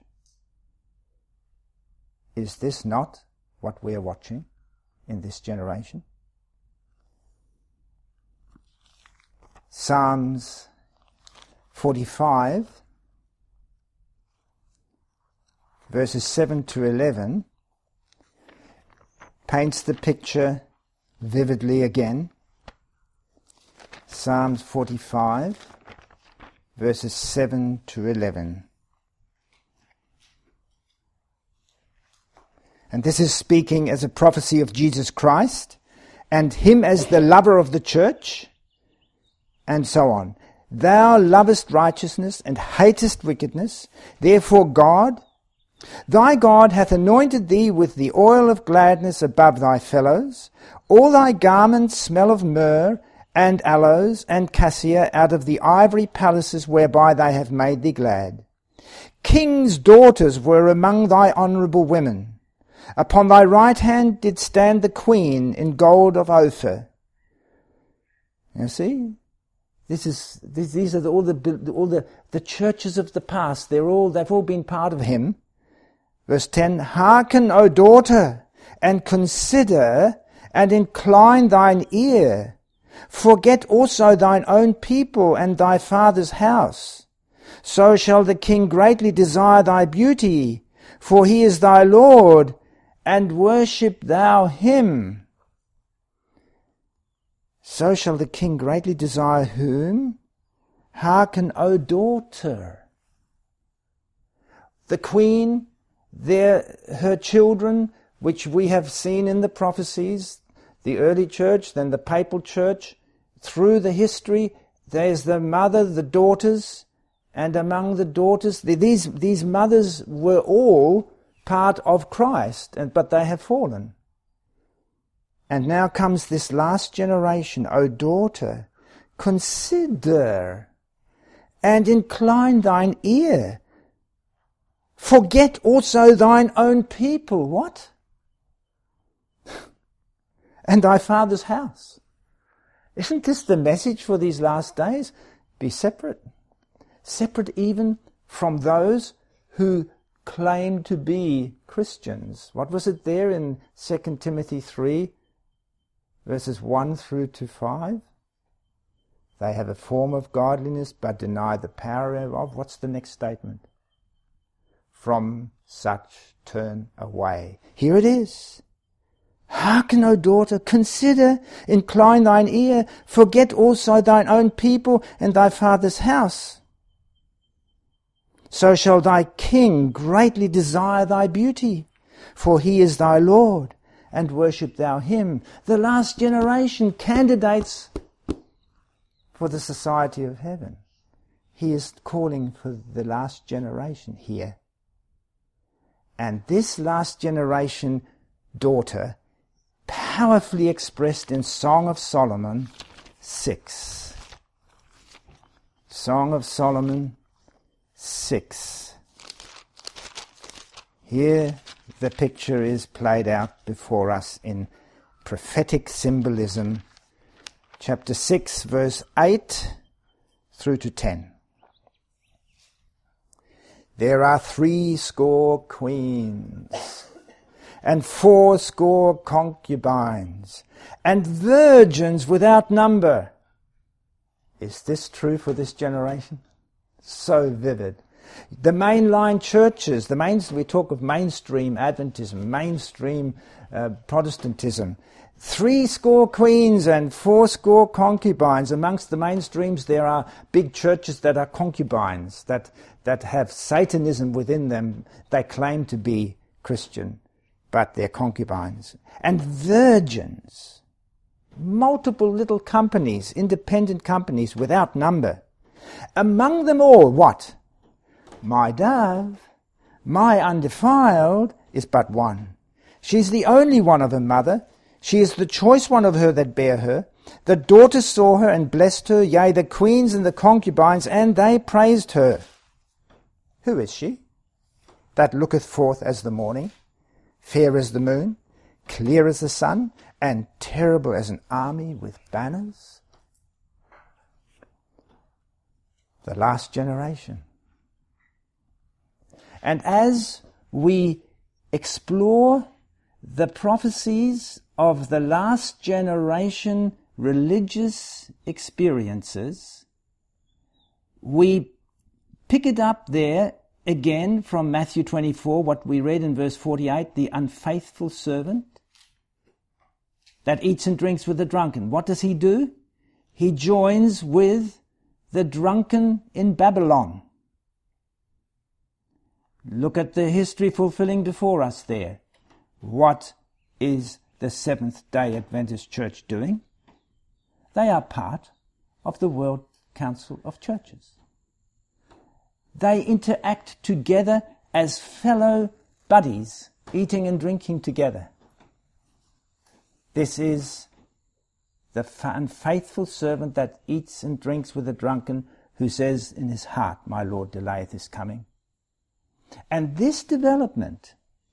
Is this not what we are watching in this generation? Psalms forty-five, verses seven to eleven, paints the picture vividly again. Psalms forty-five, verses seven to eleven. And this is speaking as a prophecy of Jesus Christ and him as the lover of the church, and so on. "Thou lovest righteousness and hatest wickedness. Therefore God, thy God, hath anointed thee with the oil of gladness above thy fellows. All thy garments smell of myrrh and aloes and cassia out of the ivory palaces whereby they have made thee glad. Kings' daughters were among thy honourable women. Upon thy right hand did stand the queen in gold of Ophir." You see, this is this, these are the, all the all the, the churches of the past. They're all they've all been part of him. Verse ten: "Hearken, O daughter, and consider, and incline thine ear. Forget also thine own people and thy father's house. So shall the king greatly desire thy beauty, for he is thy Lord, and worship thou him." So shall the king greatly desire whom? Hearken, O daughter. The queen, their, her children, which we have seen in the prophecies, the early church, then the papal church, through the history, there's the mother, the daughters, and among the daughters, these, these mothers were all part of Christ, and but they have fallen. And now comes this last generation. "O daughter, consider, and incline thine ear. Forget also thine own people." What? and thy father's house. Isn't this the message for these last days? Be separate. Separate even from those who claim to be Christians. What was it there in Second Timothy three, verses one through to five? They have a form of godliness but deny the power thereof. What's the next statement? From such turn away. Here it is. Hearken, O daughter, consider, incline thine ear, forget also thine own people and thy father's house. So shall thy king greatly desire thy beauty, for he is thy Lord, and worship thou him. The last generation candidates for the society of heaven. He is calling for the last generation here. And this last generation daughter, powerfully expressed in Song of Solomon six. Song of Solomon six. Here the picture is played out before us in prophetic symbolism. Chapter six, verse eight through to ten. There are three score queens, and four score concubines, and virgins without number. Is this true for this generation? So vivid. The mainline churches, the main, we talk of mainstream Adventism, mainstream uh, Protestantism. Three score queens and four score concubines. Amongst the mainstreams there are big churches that are concubines, that, that have Satanism within them. They claim to be Christian, but they're concubines. And virgins. Multiple little companies, independent companies without number. Among them all, what? My dove, my undefiled, is but one. She is the only one of her mother. She is the choice one of her that bare her. The daughters saw her and blessed her, yea, the queens and the concubines, and they praised her. Who is she? That looketh forth as the morning, fair as the moon, clear as the sun, and terrible as an army with banners. The last generation. And as we explore the prophecies of the last generation religious experiences, we pick it up there again from Matthew twenty-four, what we read in verse forty-eight, the unfaithful servant that eats and drinks with the drunken. What does he do? He joins with the drunken in Babylon. Look at the history fulfilling before us there. What is the Seventh-day Adventist Church doing? They are part of the World Council of Churches. They interact together as fellow buddies, eating and drinking together. This is the unfaithful servant that eats and drinks with the drunken, who says in his heart, my Lord delayeth his coming. And this development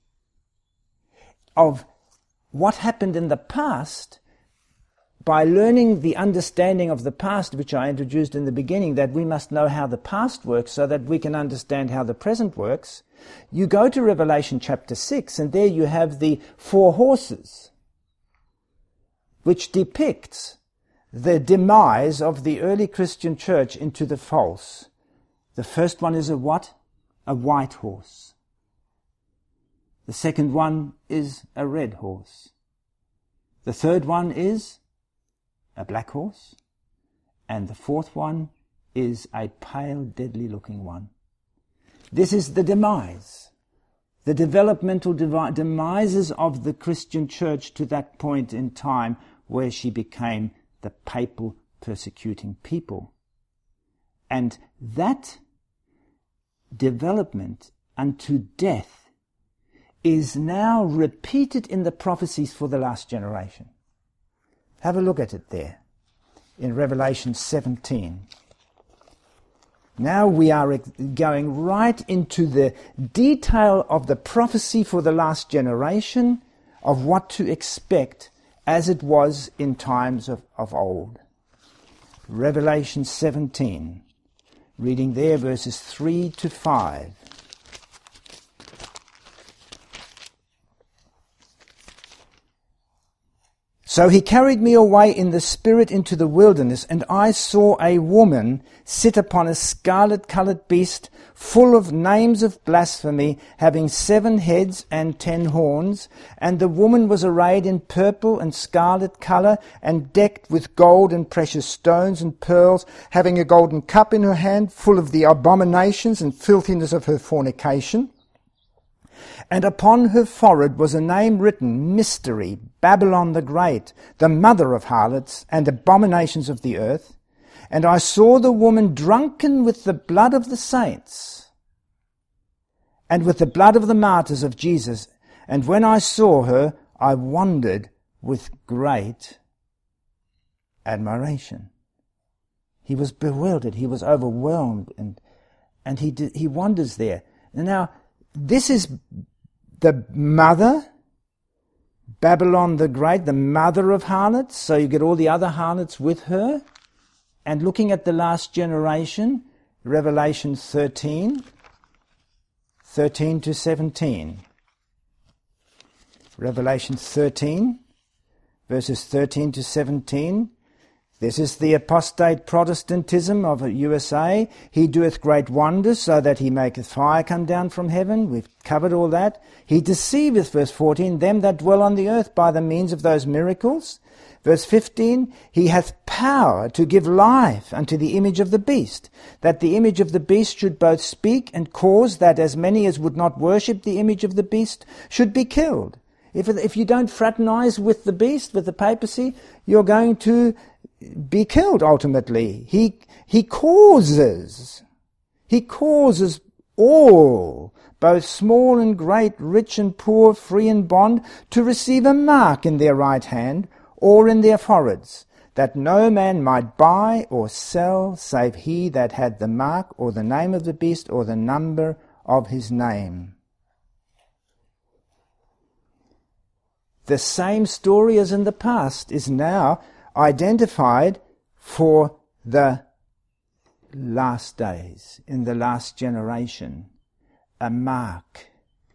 of what happened in the past, by learning the understanding of the past, which I introduced in the beginning, that we must know how the past works so that we can understand how the present works, you go to Revelation chapter six, and there you have the four horses, which depicts the demise of the early Christian church into the false. The first one is a what? A white horse. The second one is a red horse. The third one is a black horse. And the fourth one is a pale, deadly-looking one. This is the demise, the developmental devi- demises of the Christian church to that point in time where she became the papal persecuting people. And that development unto death is now repeated in the prophecies for the last generation. Have a look at it there in Revelation seventeen. Now we are going right into the detail of the prophecy for the last generation, of what to expect as it was in times of, of old. Revelation seventeen, reading there verses three to five. So he carried me away in the spirit into the wilderness, and I saw a woman sit upon a scarlet-coloured beast, full of names of blasphemy, having seven heads and ten horns. And the woman was arrayed in purple and scarlet colour, and decked with gold and precious stones and pearls, having a golden cup in her hand, full of the abominations and filthiness of her fornication. And upon her forehead was a name written, Mystery, Babylon the Great, the mother of harlots and abominations of the earth. And I saw the woman drunken with the blood of the saints and with the blood of the martyrs of Jesus. And when I saw her, I wondered with great admiration. He was bewildered. He was overwhelmed, and and he did, he wonders there. Now, this is the mother, Babylon the Great, the mother of harlots. So you get all the other harlots with her. And looking at the last generation, Revelation thirteen, thirteen to seventeen. Revelation thirteen, verses thirteen to seventeen. This is the apostate Protestantism of the U S A. He doeth great wonders, so that he maketh fire come down from heaven. We've covered all that. He deceiveth, verse fourteen, them that dwell on the earth by the means of those miracles. Verse fifteen, he hath power to give life unto the image of the beast, that the image of the beast should both speak and cause that as many as would not worship the image of the beast should be killed. If, if you don't fraternize with the beast, with the papacy, you're going to be killed ultimately. He, he causes, he causes all, both small and great, rich and poor, free and bond, to receive a mark in their right hand or in their foreheads, that no man might buy or sell save he that had the mark or the name of the beast or the number of his name. The same story as in the past is now identified for the last days, in the last generation, a mark.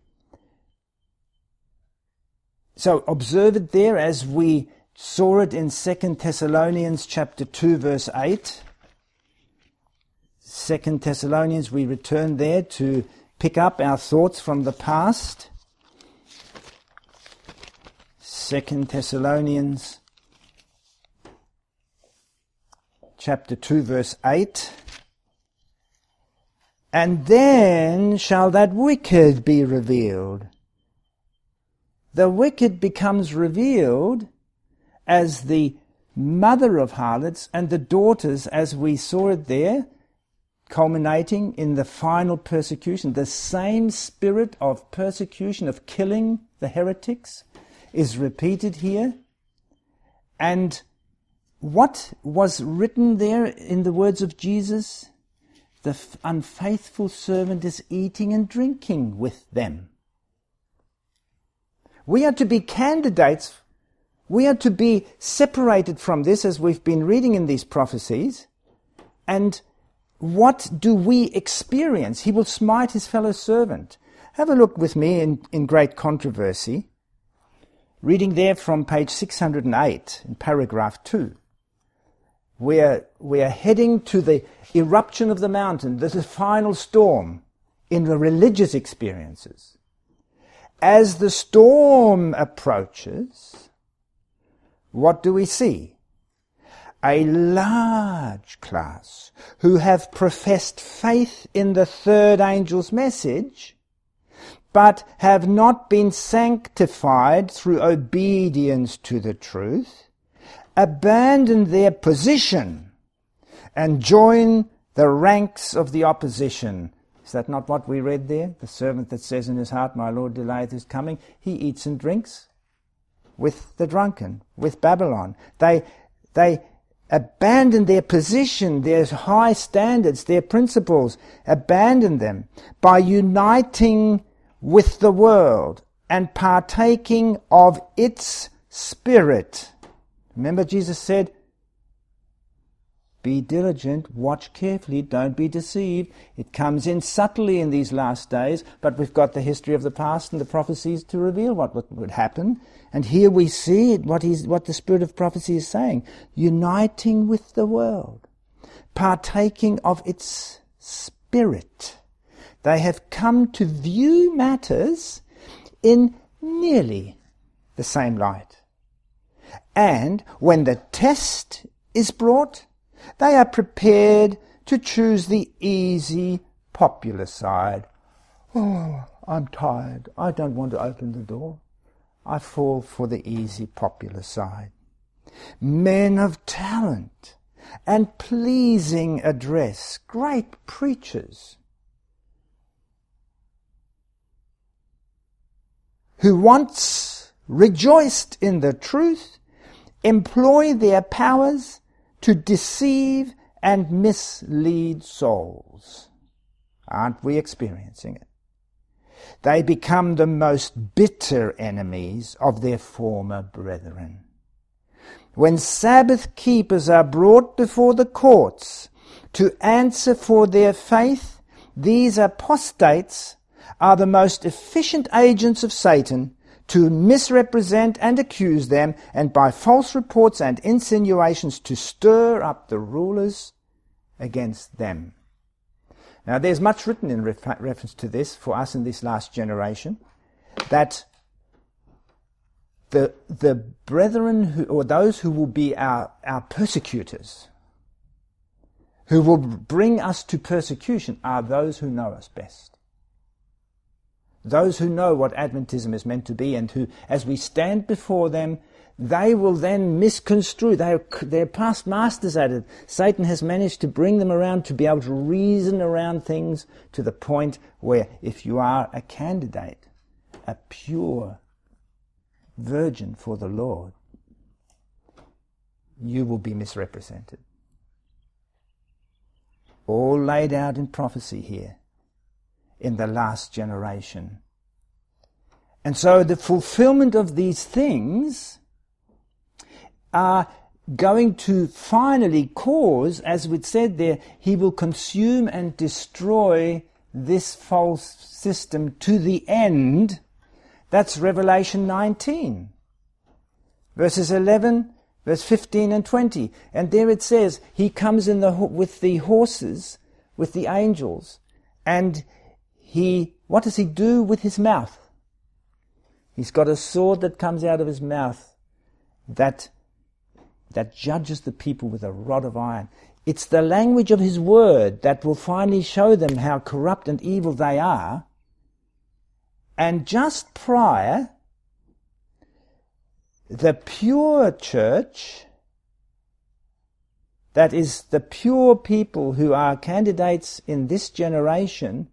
So observe it there as we saw it in Second Thessalonians chapter two, verse eight. Second Thessalonians, we return there to pick up our thoughts from the past. Second Thessalonians chapter two, verse eight. And then shall that wicked be revealed. The wicked becomes revealed as the mother of harlots and the daughters, as we saw it there, culminating in the final persecution. The same spirit of persecution, of killing the heretics, is repeated here. And what was written there in the words of Jesus? The f- unfaithful servant is eating and drinking with them. We are to be candidates. We are to be separated from this, as we've been reading in these prophecies. And what do we experience? He will smite his fellow servant. Have a look with me in, in Great Controversy. Reading there from page six hundred eight, in paragraph two. We're, we're heading to the eruption of the mountain, the final storm in the religious experiences. As the storm approaches, what do we see? A large class who have professed faith in the third angel's message, but have not been sanctified through obedience to the truth, abandon their position and join the ranks of the opposition. Is that not what we read there? The servant that says in his heart, my Lord delayeth his coming. He eats and drinks with the drunken, with Babylon. They, they abandon their position, their high standards, their principles, abandon them by uniting with the world and partaking of its spirit. Remember Jesus said, be diligent, watch carefully, don't be deceived. It comes in subtly in these last days, but we've got the history of the past and the prophecies to reveal what would happen. And here we see what, he's, what the spirit of prophecy is saying. Uniting with the world, partaking of its spirit. They have come to view matters in nearly the same light. And when the test is brought, they are prepared to choose the easy, popular side. Oh, I'm tired. I don't want to open the door. I fall for the easy, popular side. Men of talent and pleasing address, great preachers, who once rejoiced in the truth, employ their powers to deceive and mislead souls. Aren't we experiencing it? They become the most bitter enemies of their former brethren. When Sabbath keepers are brought before the courts to answer for their faith, these apostates are the most efficient agents of Satan to misrepresent and accuse them, and by false reports and insinuations to stir up the rulers against them. Now there's much written in ref- reference to this for us in this last generation, that the the brethren who, or those who will be our, our persecutors, who will bring us to persecution, are those who know us best. Those who know what Adventism is meant to be, and who, as we stand before them, they will then misconstrue. They're, they're past masters at it. Satan has managed to bring them around to be able to reason around things to the point where if you are a candidate, a pure virgin for the Lord, you will be misrepresented. All laid out in prophecy here in the last generation. And so the fulfillment of these things are going to finally cause, as we said there, he will consume and destroy this false system to the end. That's Revelation nineteen, verses eleven, verse fifteen and twenty. And there it says, he comes in the with the horses, with the angels, and he, what does he do with his mouth? He's got a sword that comes out of his mouth that that judges the people with a rod of iron. It's the language of his word that will finally show them how corrupt and evil they are. And just prior, the pure church, that is the pure people who are candidates in this generation,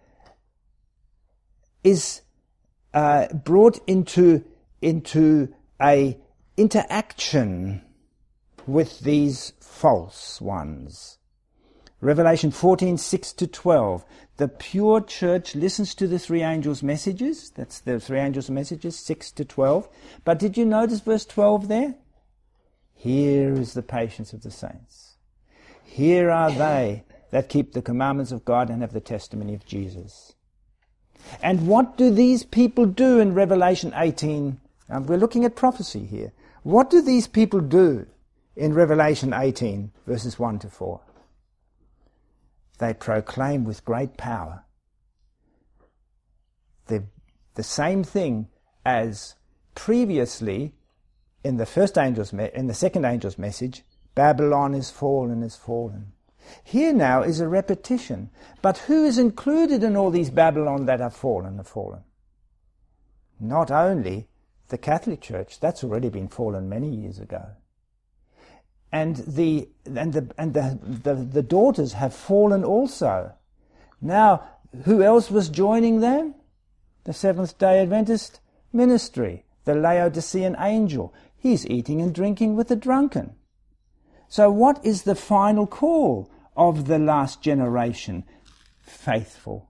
is uh, brought into into a interaction with these false ones. Revelation fourteen, six to twelve. The pure church listens to the three angels' messages. That's the three angels' messages, six to twelve. But did you notice verse twelve there? Here is the patience of the saints. Here are they that keep the commandments of God and have the testimony of Jesus. And what do these people do in Revelation eighteen? And we're looking at prophecy here. What do these people do in Revelation eighteen, verses one to four? They proclaim with great power the, the same thing as previously in the first angel's me- in the second angel's message, Babylon is fallen, is fallen. Here now is a repetition. But who is included in all these Babylon that are fallen, are fallen? Not only the Catholic Church, that's already been fallen many years ago. And the and the and the, the, the daughters have fallen also. Now, who else was joining them? The Seventh-day Adventist ministry, the Laodicean angel. He's eating and drinking with the drunken. So what is the final call of the last generation? Faithful.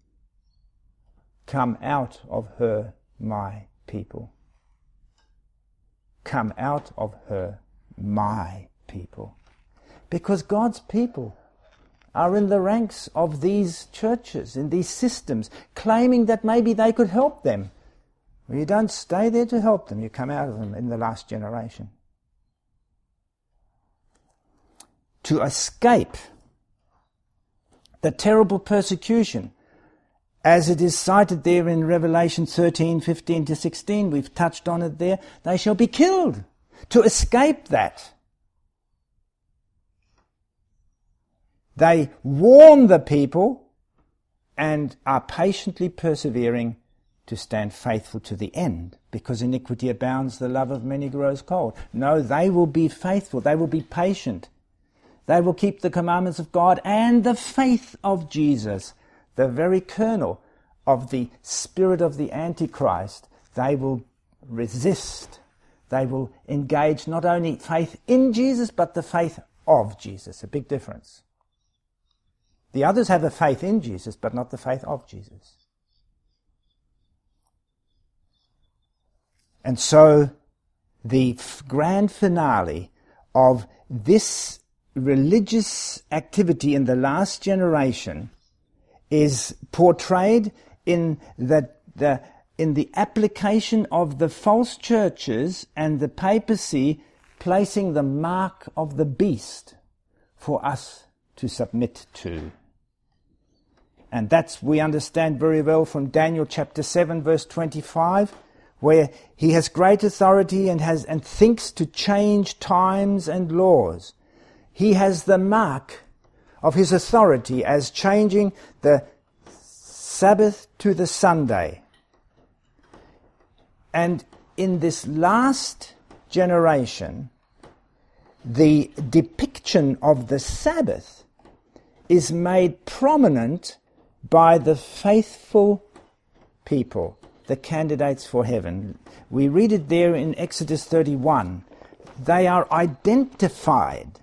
Come out of her, my people. come out of her my people. Because God's people are in the ranks of these churches, in these systems, claiming that maybe they could help them. Well, you don't stay there to help them, you come out of them in the last generation. To escape the terrible persecution, as it is cited there in Revelation thirteen, fifteen to sixteen, we've touched on it there, they shall be killed. To escape that, they warn the people and are patiently persevering to stand faithful to the end, because iniquity abounds, the love of many grows cold. No, they will be faithful, they will be patient. They will keep the commandments of God and the faith of Jesus, the very kernel of the spirit of the Antichrist. They will resist. They will engage not only faith in Jesus, but the faith of Jesus. A big difference. The others have a faith in Jesus, but not the faith of Jesus. And so the f- grand finale of this religious activity in the last generation is portrayed in the, the in the application of the false churches and the papacy placing the mark of the beast for us to submit to. And that's, we understand very well from Daniel chapter seven verse twenty-five, where he has great authority and has and thinks to change times and laws. He has the mark of his authority as changing the Sabbath to the Sunday. And in this last generation, the depiction of the Sabbath is made prominent by the faithful people, the candidates for heaven. We read it there in Exodus thirty-one. They are identified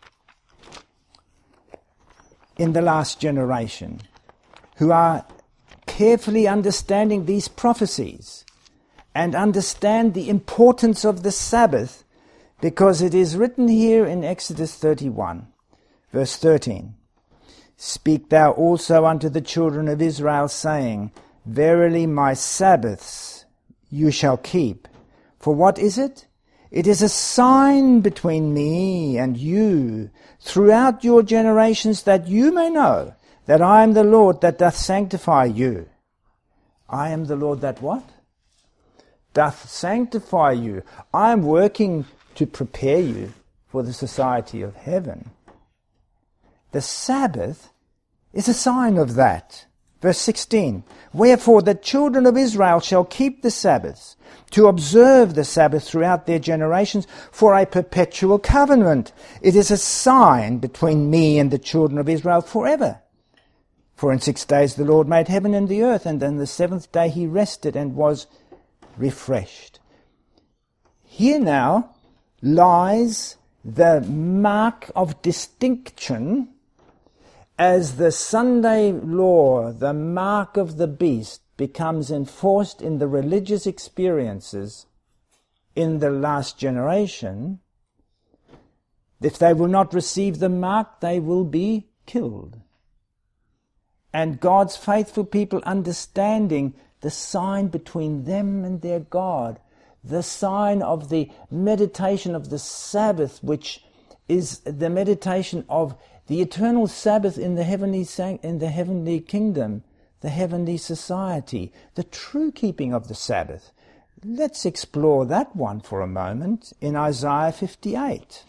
in the last generation, who are carefully understanding these prophecies and understand the importance of the Sabbath, because it is written here in Exodus thirty-one, verse thirteen, "Speak thou also unto the children of Israel, saying, Verily my Sabbaths you shall keep. For what is it? It is a sign between me and you throughout your generations, that you may know that I am the Lord that doth sanctify you." I am the Lord that what? Doth sanctify you. I am working to prepare you for the society of heaven. The Sabbath is a sign of that. Verse sixteen, "Wherefore the children of Israel shall keep the Sabbaths, to observe the Sabbath throughout their generations for a perpetual covenant. It is a sign between me and the children of Israel forever. For in six days the Lord made heaven and the earth, and on the seventh day he rested and was refreshed." Here now lies the mark of distinction as the Sunday law, the mark of the beast, becomes enforced in the religious experiences in the last generation. If they will not receive the mark, they will be killed. And God's faithful people understanding the sign between them and their God, the sign of the meditation of the Sabbath, which is the meditation of the eternal Sabbath in the heavenly in the heavenly kingdom, the heavenly society, the true keeping of the Sabbath. Let's explore that one for a moment in Isaiah fifty-eight.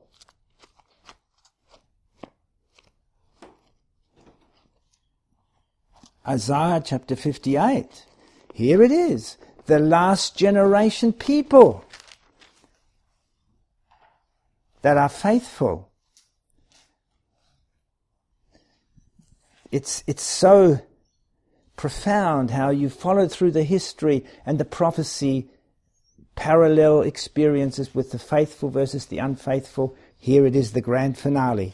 Isaiah chapter fifty-eight. Here it is, the last generation people that are faithful. It's it's so profound how you follow through the history and the prophecy, parallel experiences with the faithful versus the unfaithful. Here it is, the grand finale.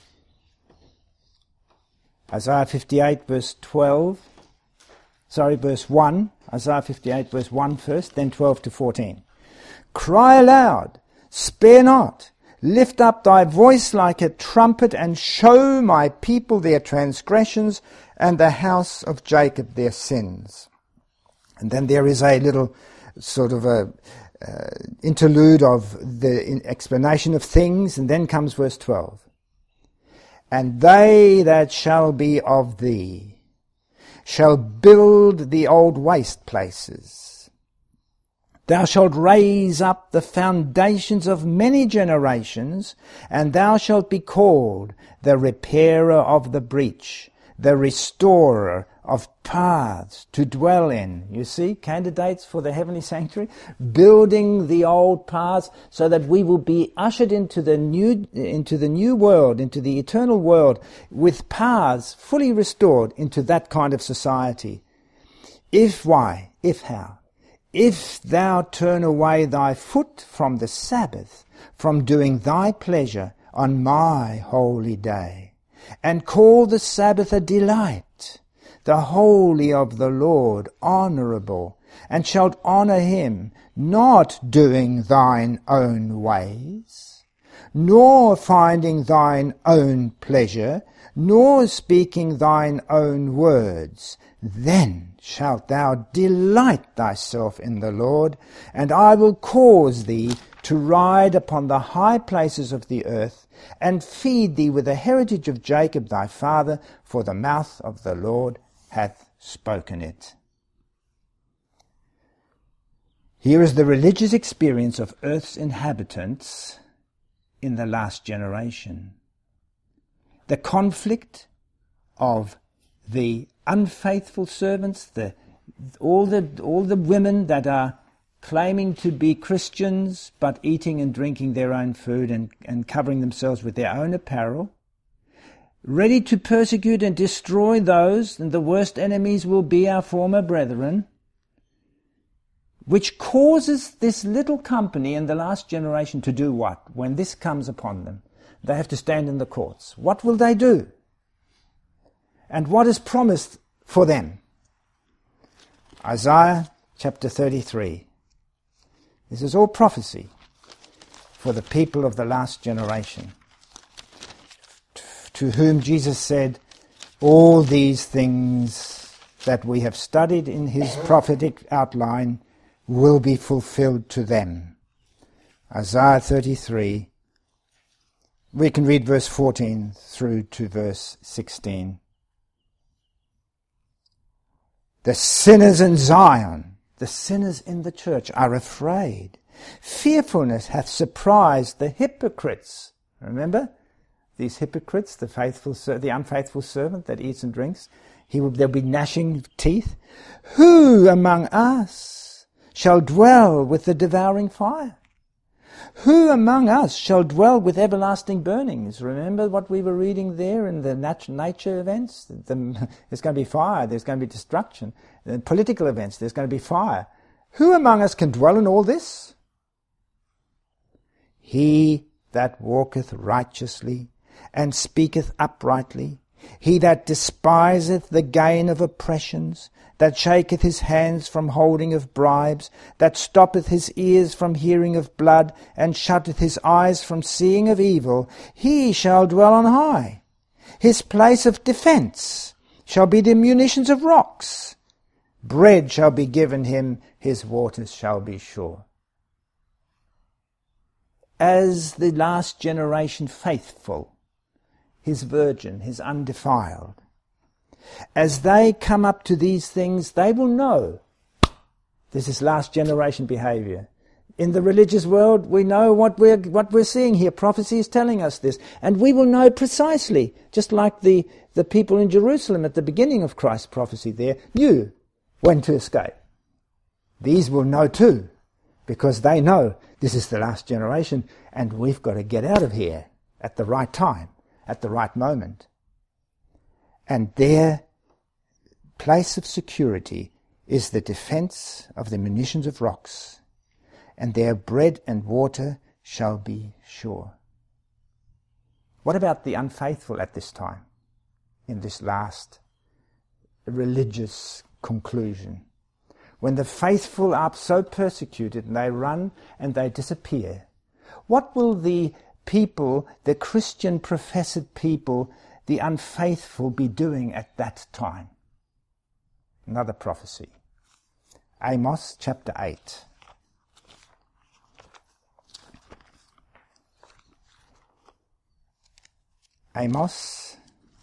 Isaiah fifty-eight verse twelve, sorry, verse one, Isaiah fifty-eight verse one first, then twelve to fourteen. Cry aloud, spare not, lift up thy voice like a trumpet, and show my people their transgressions, and the house of Jacob their sins. And then there is a little sort of a uh, interlude of the explanation of things, and then comes verse twelve. And they that shall be of thee shall build the old waste places. Thou shalt raise up the foundations of many generations, and thou shalt be called the repairer of the breach, the restorer of paths to dwell in. You see, candidates for the heavenly sanctuary, building the old paths so that we will be ushered into the new, into the new world, into the eternal world, with paths fully restored into that kind of society. If why? If how? If thou turn away thy foot from the Sabbath, from doing thy pleasure on my holy day, and call the Sabbath a delight, the holy of the Lord honourable, and shalt honour him, not doing thine own ways, nor finding thine own pleasure, nor speaking thine own words, then shalt thou delight thyself in the Lord, and I will cause thee to ride upon the high places of the earth, and feed thee with the heritage of Jacob thy father, for the mouth of the Lord hath spoken it. Here is the religious experience of earth's inhabitants in the last generation. The conflict of the unfaithful servants, the all the all the women that are claiming to be Christians but eating and drinking their own food and, and covering themselves with their own apparel, ready to persecute and destroy those, and the worst enemies will be our former brethren, which causes this little company in the last generation to do what? When this comes upon them, they have to stand in the courts. What will they do? And what is promised for them? Isaiah chapter thirty-three. This is all prophecy for the people of the last generation, to whom Jesus said, all these things that we have studied in his prophetic outline will be fulfilled to them. Isaiah thirty-three. We can read verse fourteen through to verse sixteen. The sinners in Zion, the sinners in the church, are afraid. Fearfulness hath surprised the hypocrites. Remember? These hypocrites, the faithful, the unfaithful servant that eats and drinks, he will, they'll be gnashing teeth. Who among us shall dwell with the devouring fire? Who among us shall dwell with everlasting burnings? Remember what we were reading there in the nat- nature events? The, there's going to be fire, there's going to be destruction. In political events, there's going to be fire. Who among us can dwell in all this? He that walketh righteously and speaketh uprightly, he that despiseth the gain of oppressions, that shaketh his hands from holding of bribes, that stoppeth his ears from hearing of blood, and shutteth his eyes from seeing of evil, he shall dwell on high. His place of defence shall be the munitions of rocks. Bread shall be given him, his waters shall be sure. As the last generation faithful, his virgin, his undefiled, as they come up to these things, they will know this is last generation behavior. In the religious world, we know what we're, what we're seeing here. Prophecy is telling us this. And we will know precisely, just like the, the people in Jerusalem at the beginning of Christ's prophecy there knew when to escape. These will know too, because they know this is the last generation and we've got to get out of here at the right time, at the right moment. And their place of security is the defence of the munitions of rocks, and their bread and water shall be sure. What about the unfaithful at this time, in this last religious conclusion? when the faithful are so persecuted and they run and they disappear, what will the people, the Christian professed people, the unfaithful, be doing at that time? Another prophecy. Amos chapter eight. Amos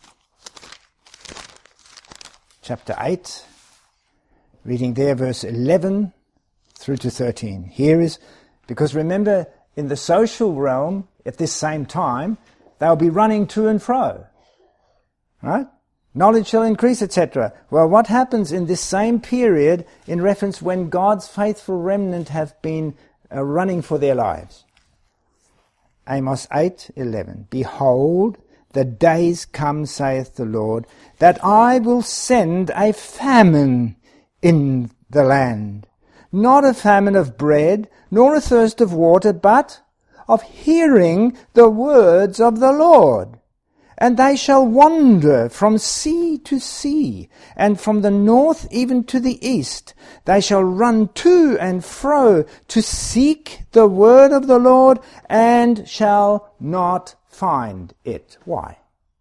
chapter eight, reading there verse eleven through to thirteen. Here is, because remember, in the social realm, at this same time, they'll be running to and fro. Right? Knowledge shall increase, et cetera. Well, what happens in this same period in reference when God's faithful remnant have been uh, running for their lives? Amos eight eleven. Behold, the days come, saith the Lord, that I will send a famine in the land, not a famine of bread, nor a thirst of water, but of hearing the words of the Lord. And they shall wander from sea to sea, and from the north even to the east. They shall run to and fro to seek the word of the Lord, and shall not find it. Why?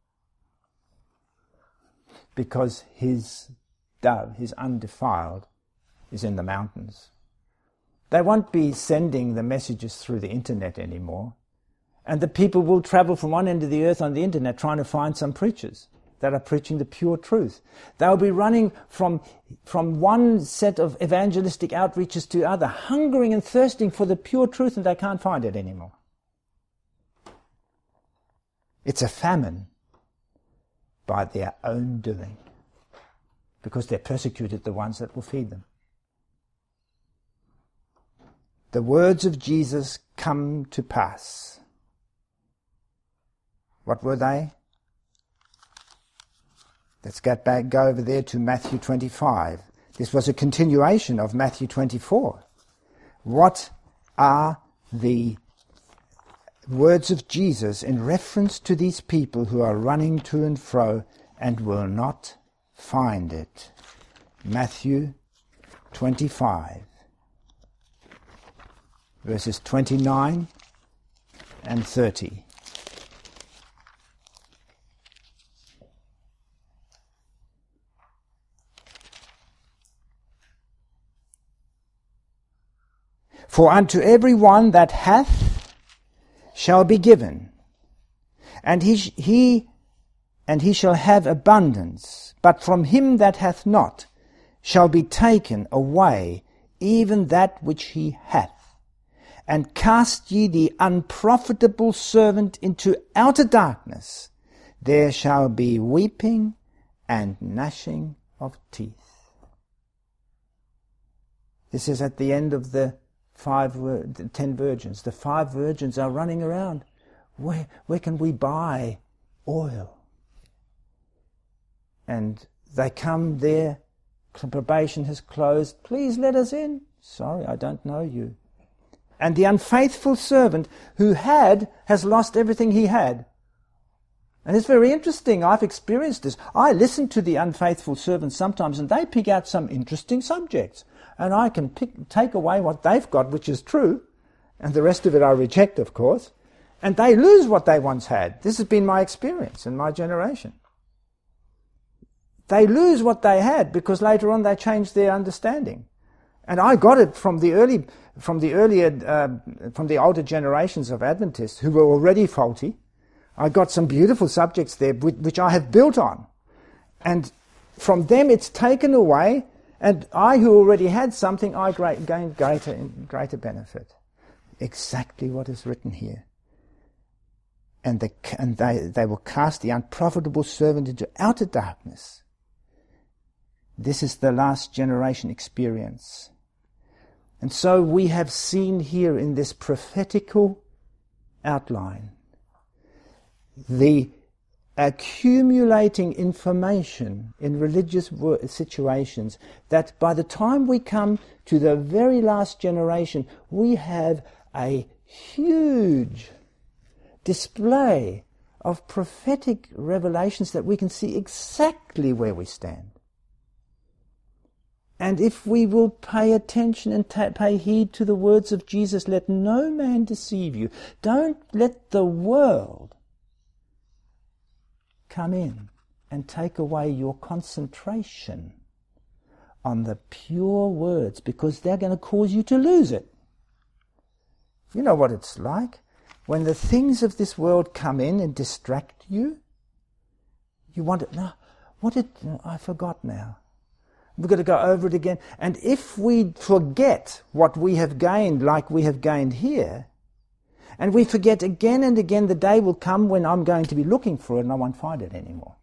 Because his dove, his undefiled, is in the mountains. They won't be sending the messages through the internet anymore. And the people will travel from one end of the earth on the internet trying to find some preachers that are preaching the pure truth. They'll be running from, from one set of evangelistic outreaches to other, hungering and thirsting for the pure truth, and they can't find it anymore. It's a famine by their own doing, because they persecuted the ones that will feed them. The words of Jesus come to pass. What were they? Let's get back, go over there to Matthew twenty-five. This was a continuation of Matthew twenty-four. What are the words of Jesus in reference to these people who are running to and fro and will not find it? Matthew twenty-five, verses twenty-nine and thirty. For unto every one that hath shall be given, and he, sh- he and he shall have abundance. But from him that hath not shall be taken away even that which he hath. And cast ye the unprofitable servant into outer darkness. There shall be weeping and gnashing of teeth. This is at the end of the Five, the ten virgins. The five virgins are running around. Where, where can we buy oil? And they come there. Probation has closed. Please let us in. Sorry, I don't know you. And the unfaithful servant who had has lost everything he had. And it's very interesting. I've experienced this. I listen to the unfaithful servants sometimes, and they pick out some interesting subjects. And I can pick, take away what they've got, which is true, and the rest of it I reject, of course, and they lose what they once had. This has been my experience in my generation. They lose what they had because later on they change their understanding. And I got it from the early, from the earlier, uh, from the older generations of Adventists who were already faulty. I got some beautiful subjects there which I have built on. And from them it's taken away. And I, who already had something, I gained greater, greater benefit. Exactly what is written here. And, the, and they, they will cast the unprofitable servant into outer darkness. This is the last generation experience. And so we have seen here in this prophetical outline the accumulating information in religious situations that by the time we come to the very last generation, we have a huge display of prophetic revelations that we can see exactly where we stand. And if we will pay attention and ta- pay heed to the words of Jesus, let no man deceive you. Don't let the world come in and take away your concentration on the pure words, because they're going to cause you to lose it. You know what it's like when the things of this world come in and distract you. You want it now. What did I forgot now? We've got to go over it again. And if we forget what we have gained, like we have gained here, and we forget again and again, the day will come when I'm going to be looking for it and I won't find it anymore.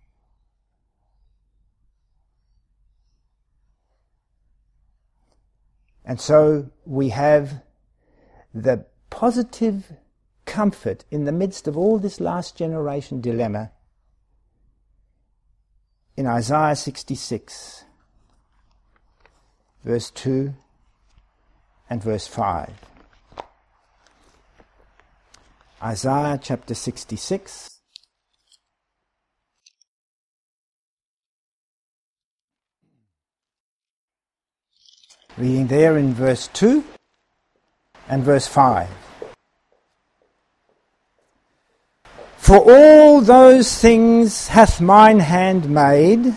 And so we have the positive comfort in the midst of all this last generation dilemma in Isaiah sixty-six, verse two and verse five. Isaiah chapter sixty-six. Reading there in verse two and verse five. For all those things hath mine hand made,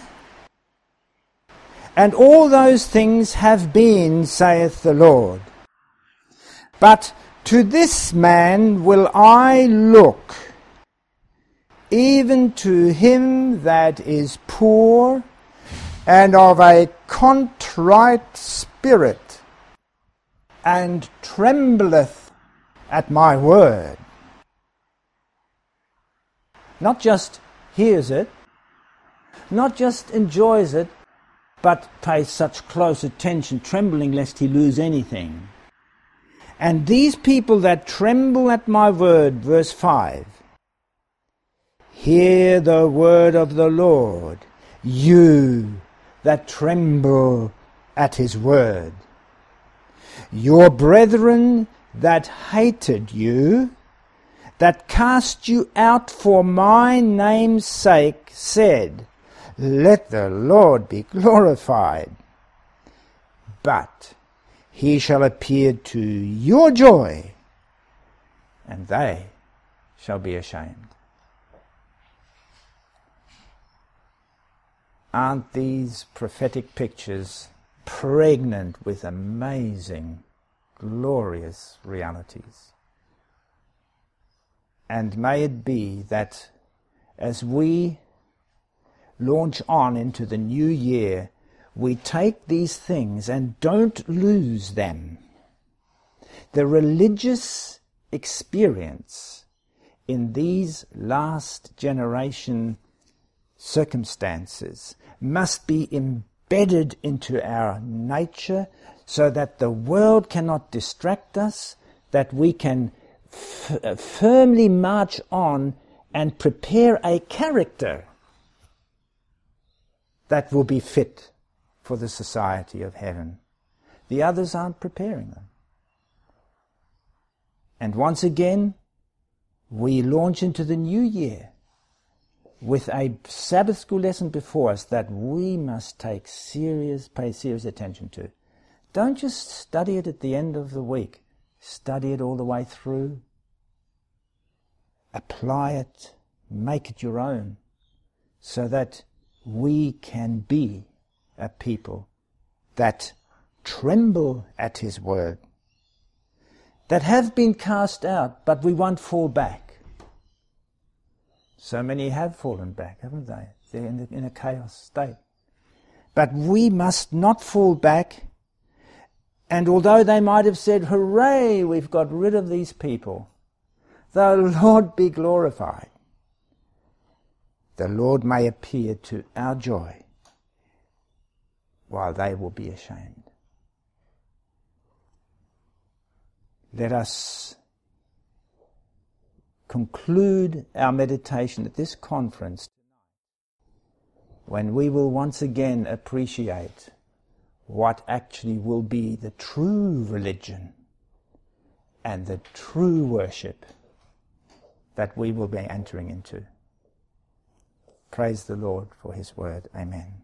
and all those things have been, saith the Lord. But to this man will I look, even to him that is poor and of a contrite spirit, and trembleth at my word. Not just hears it, not just enjoys it, but pays such close attention, trembling lest he lose anything. And these people that tremble at my word, verse five, hear the word of the Lord, you that tremble at his word. Your brethren that hated you, that cast you out for my name's sake, said, let the Lord be glorified. But he shall appear to your joy, and they shall be ashamed. Aren't these prophetic pictures pregnant with amazing, glorious realities? And may it be that as we launch on into the new year, we take these things and don't lose them. The religious experience in these last generation circumstances must be embedded into our nature so that the world cannot distract us, that we can F- firmly march on and prepare a character that will be fit for the society of heaven. The others aren't preparing them. And once again, we launch into the new year with a Sabbath school lesson before us that we must take serious, pay serious attention to. Don't just study it at the end of the week. Study it all the way through. Apply it, make it your own, so that we can be a people that tremble at his word, that have been cast out, but we won't fall back. So many have fallen back, haven't they? They're in a, in a chaos state. But we must not fall back. And although they might have said, hooray, we've got rid of these people, the Lord be glorified. The Lord may appear to our joy while they will be ashamed. Let us conclude our meditation at this conference when we will once again appreciate what actually will be the true religion and the true worship that we will be entering into. Praise the Lord for his word. Amen.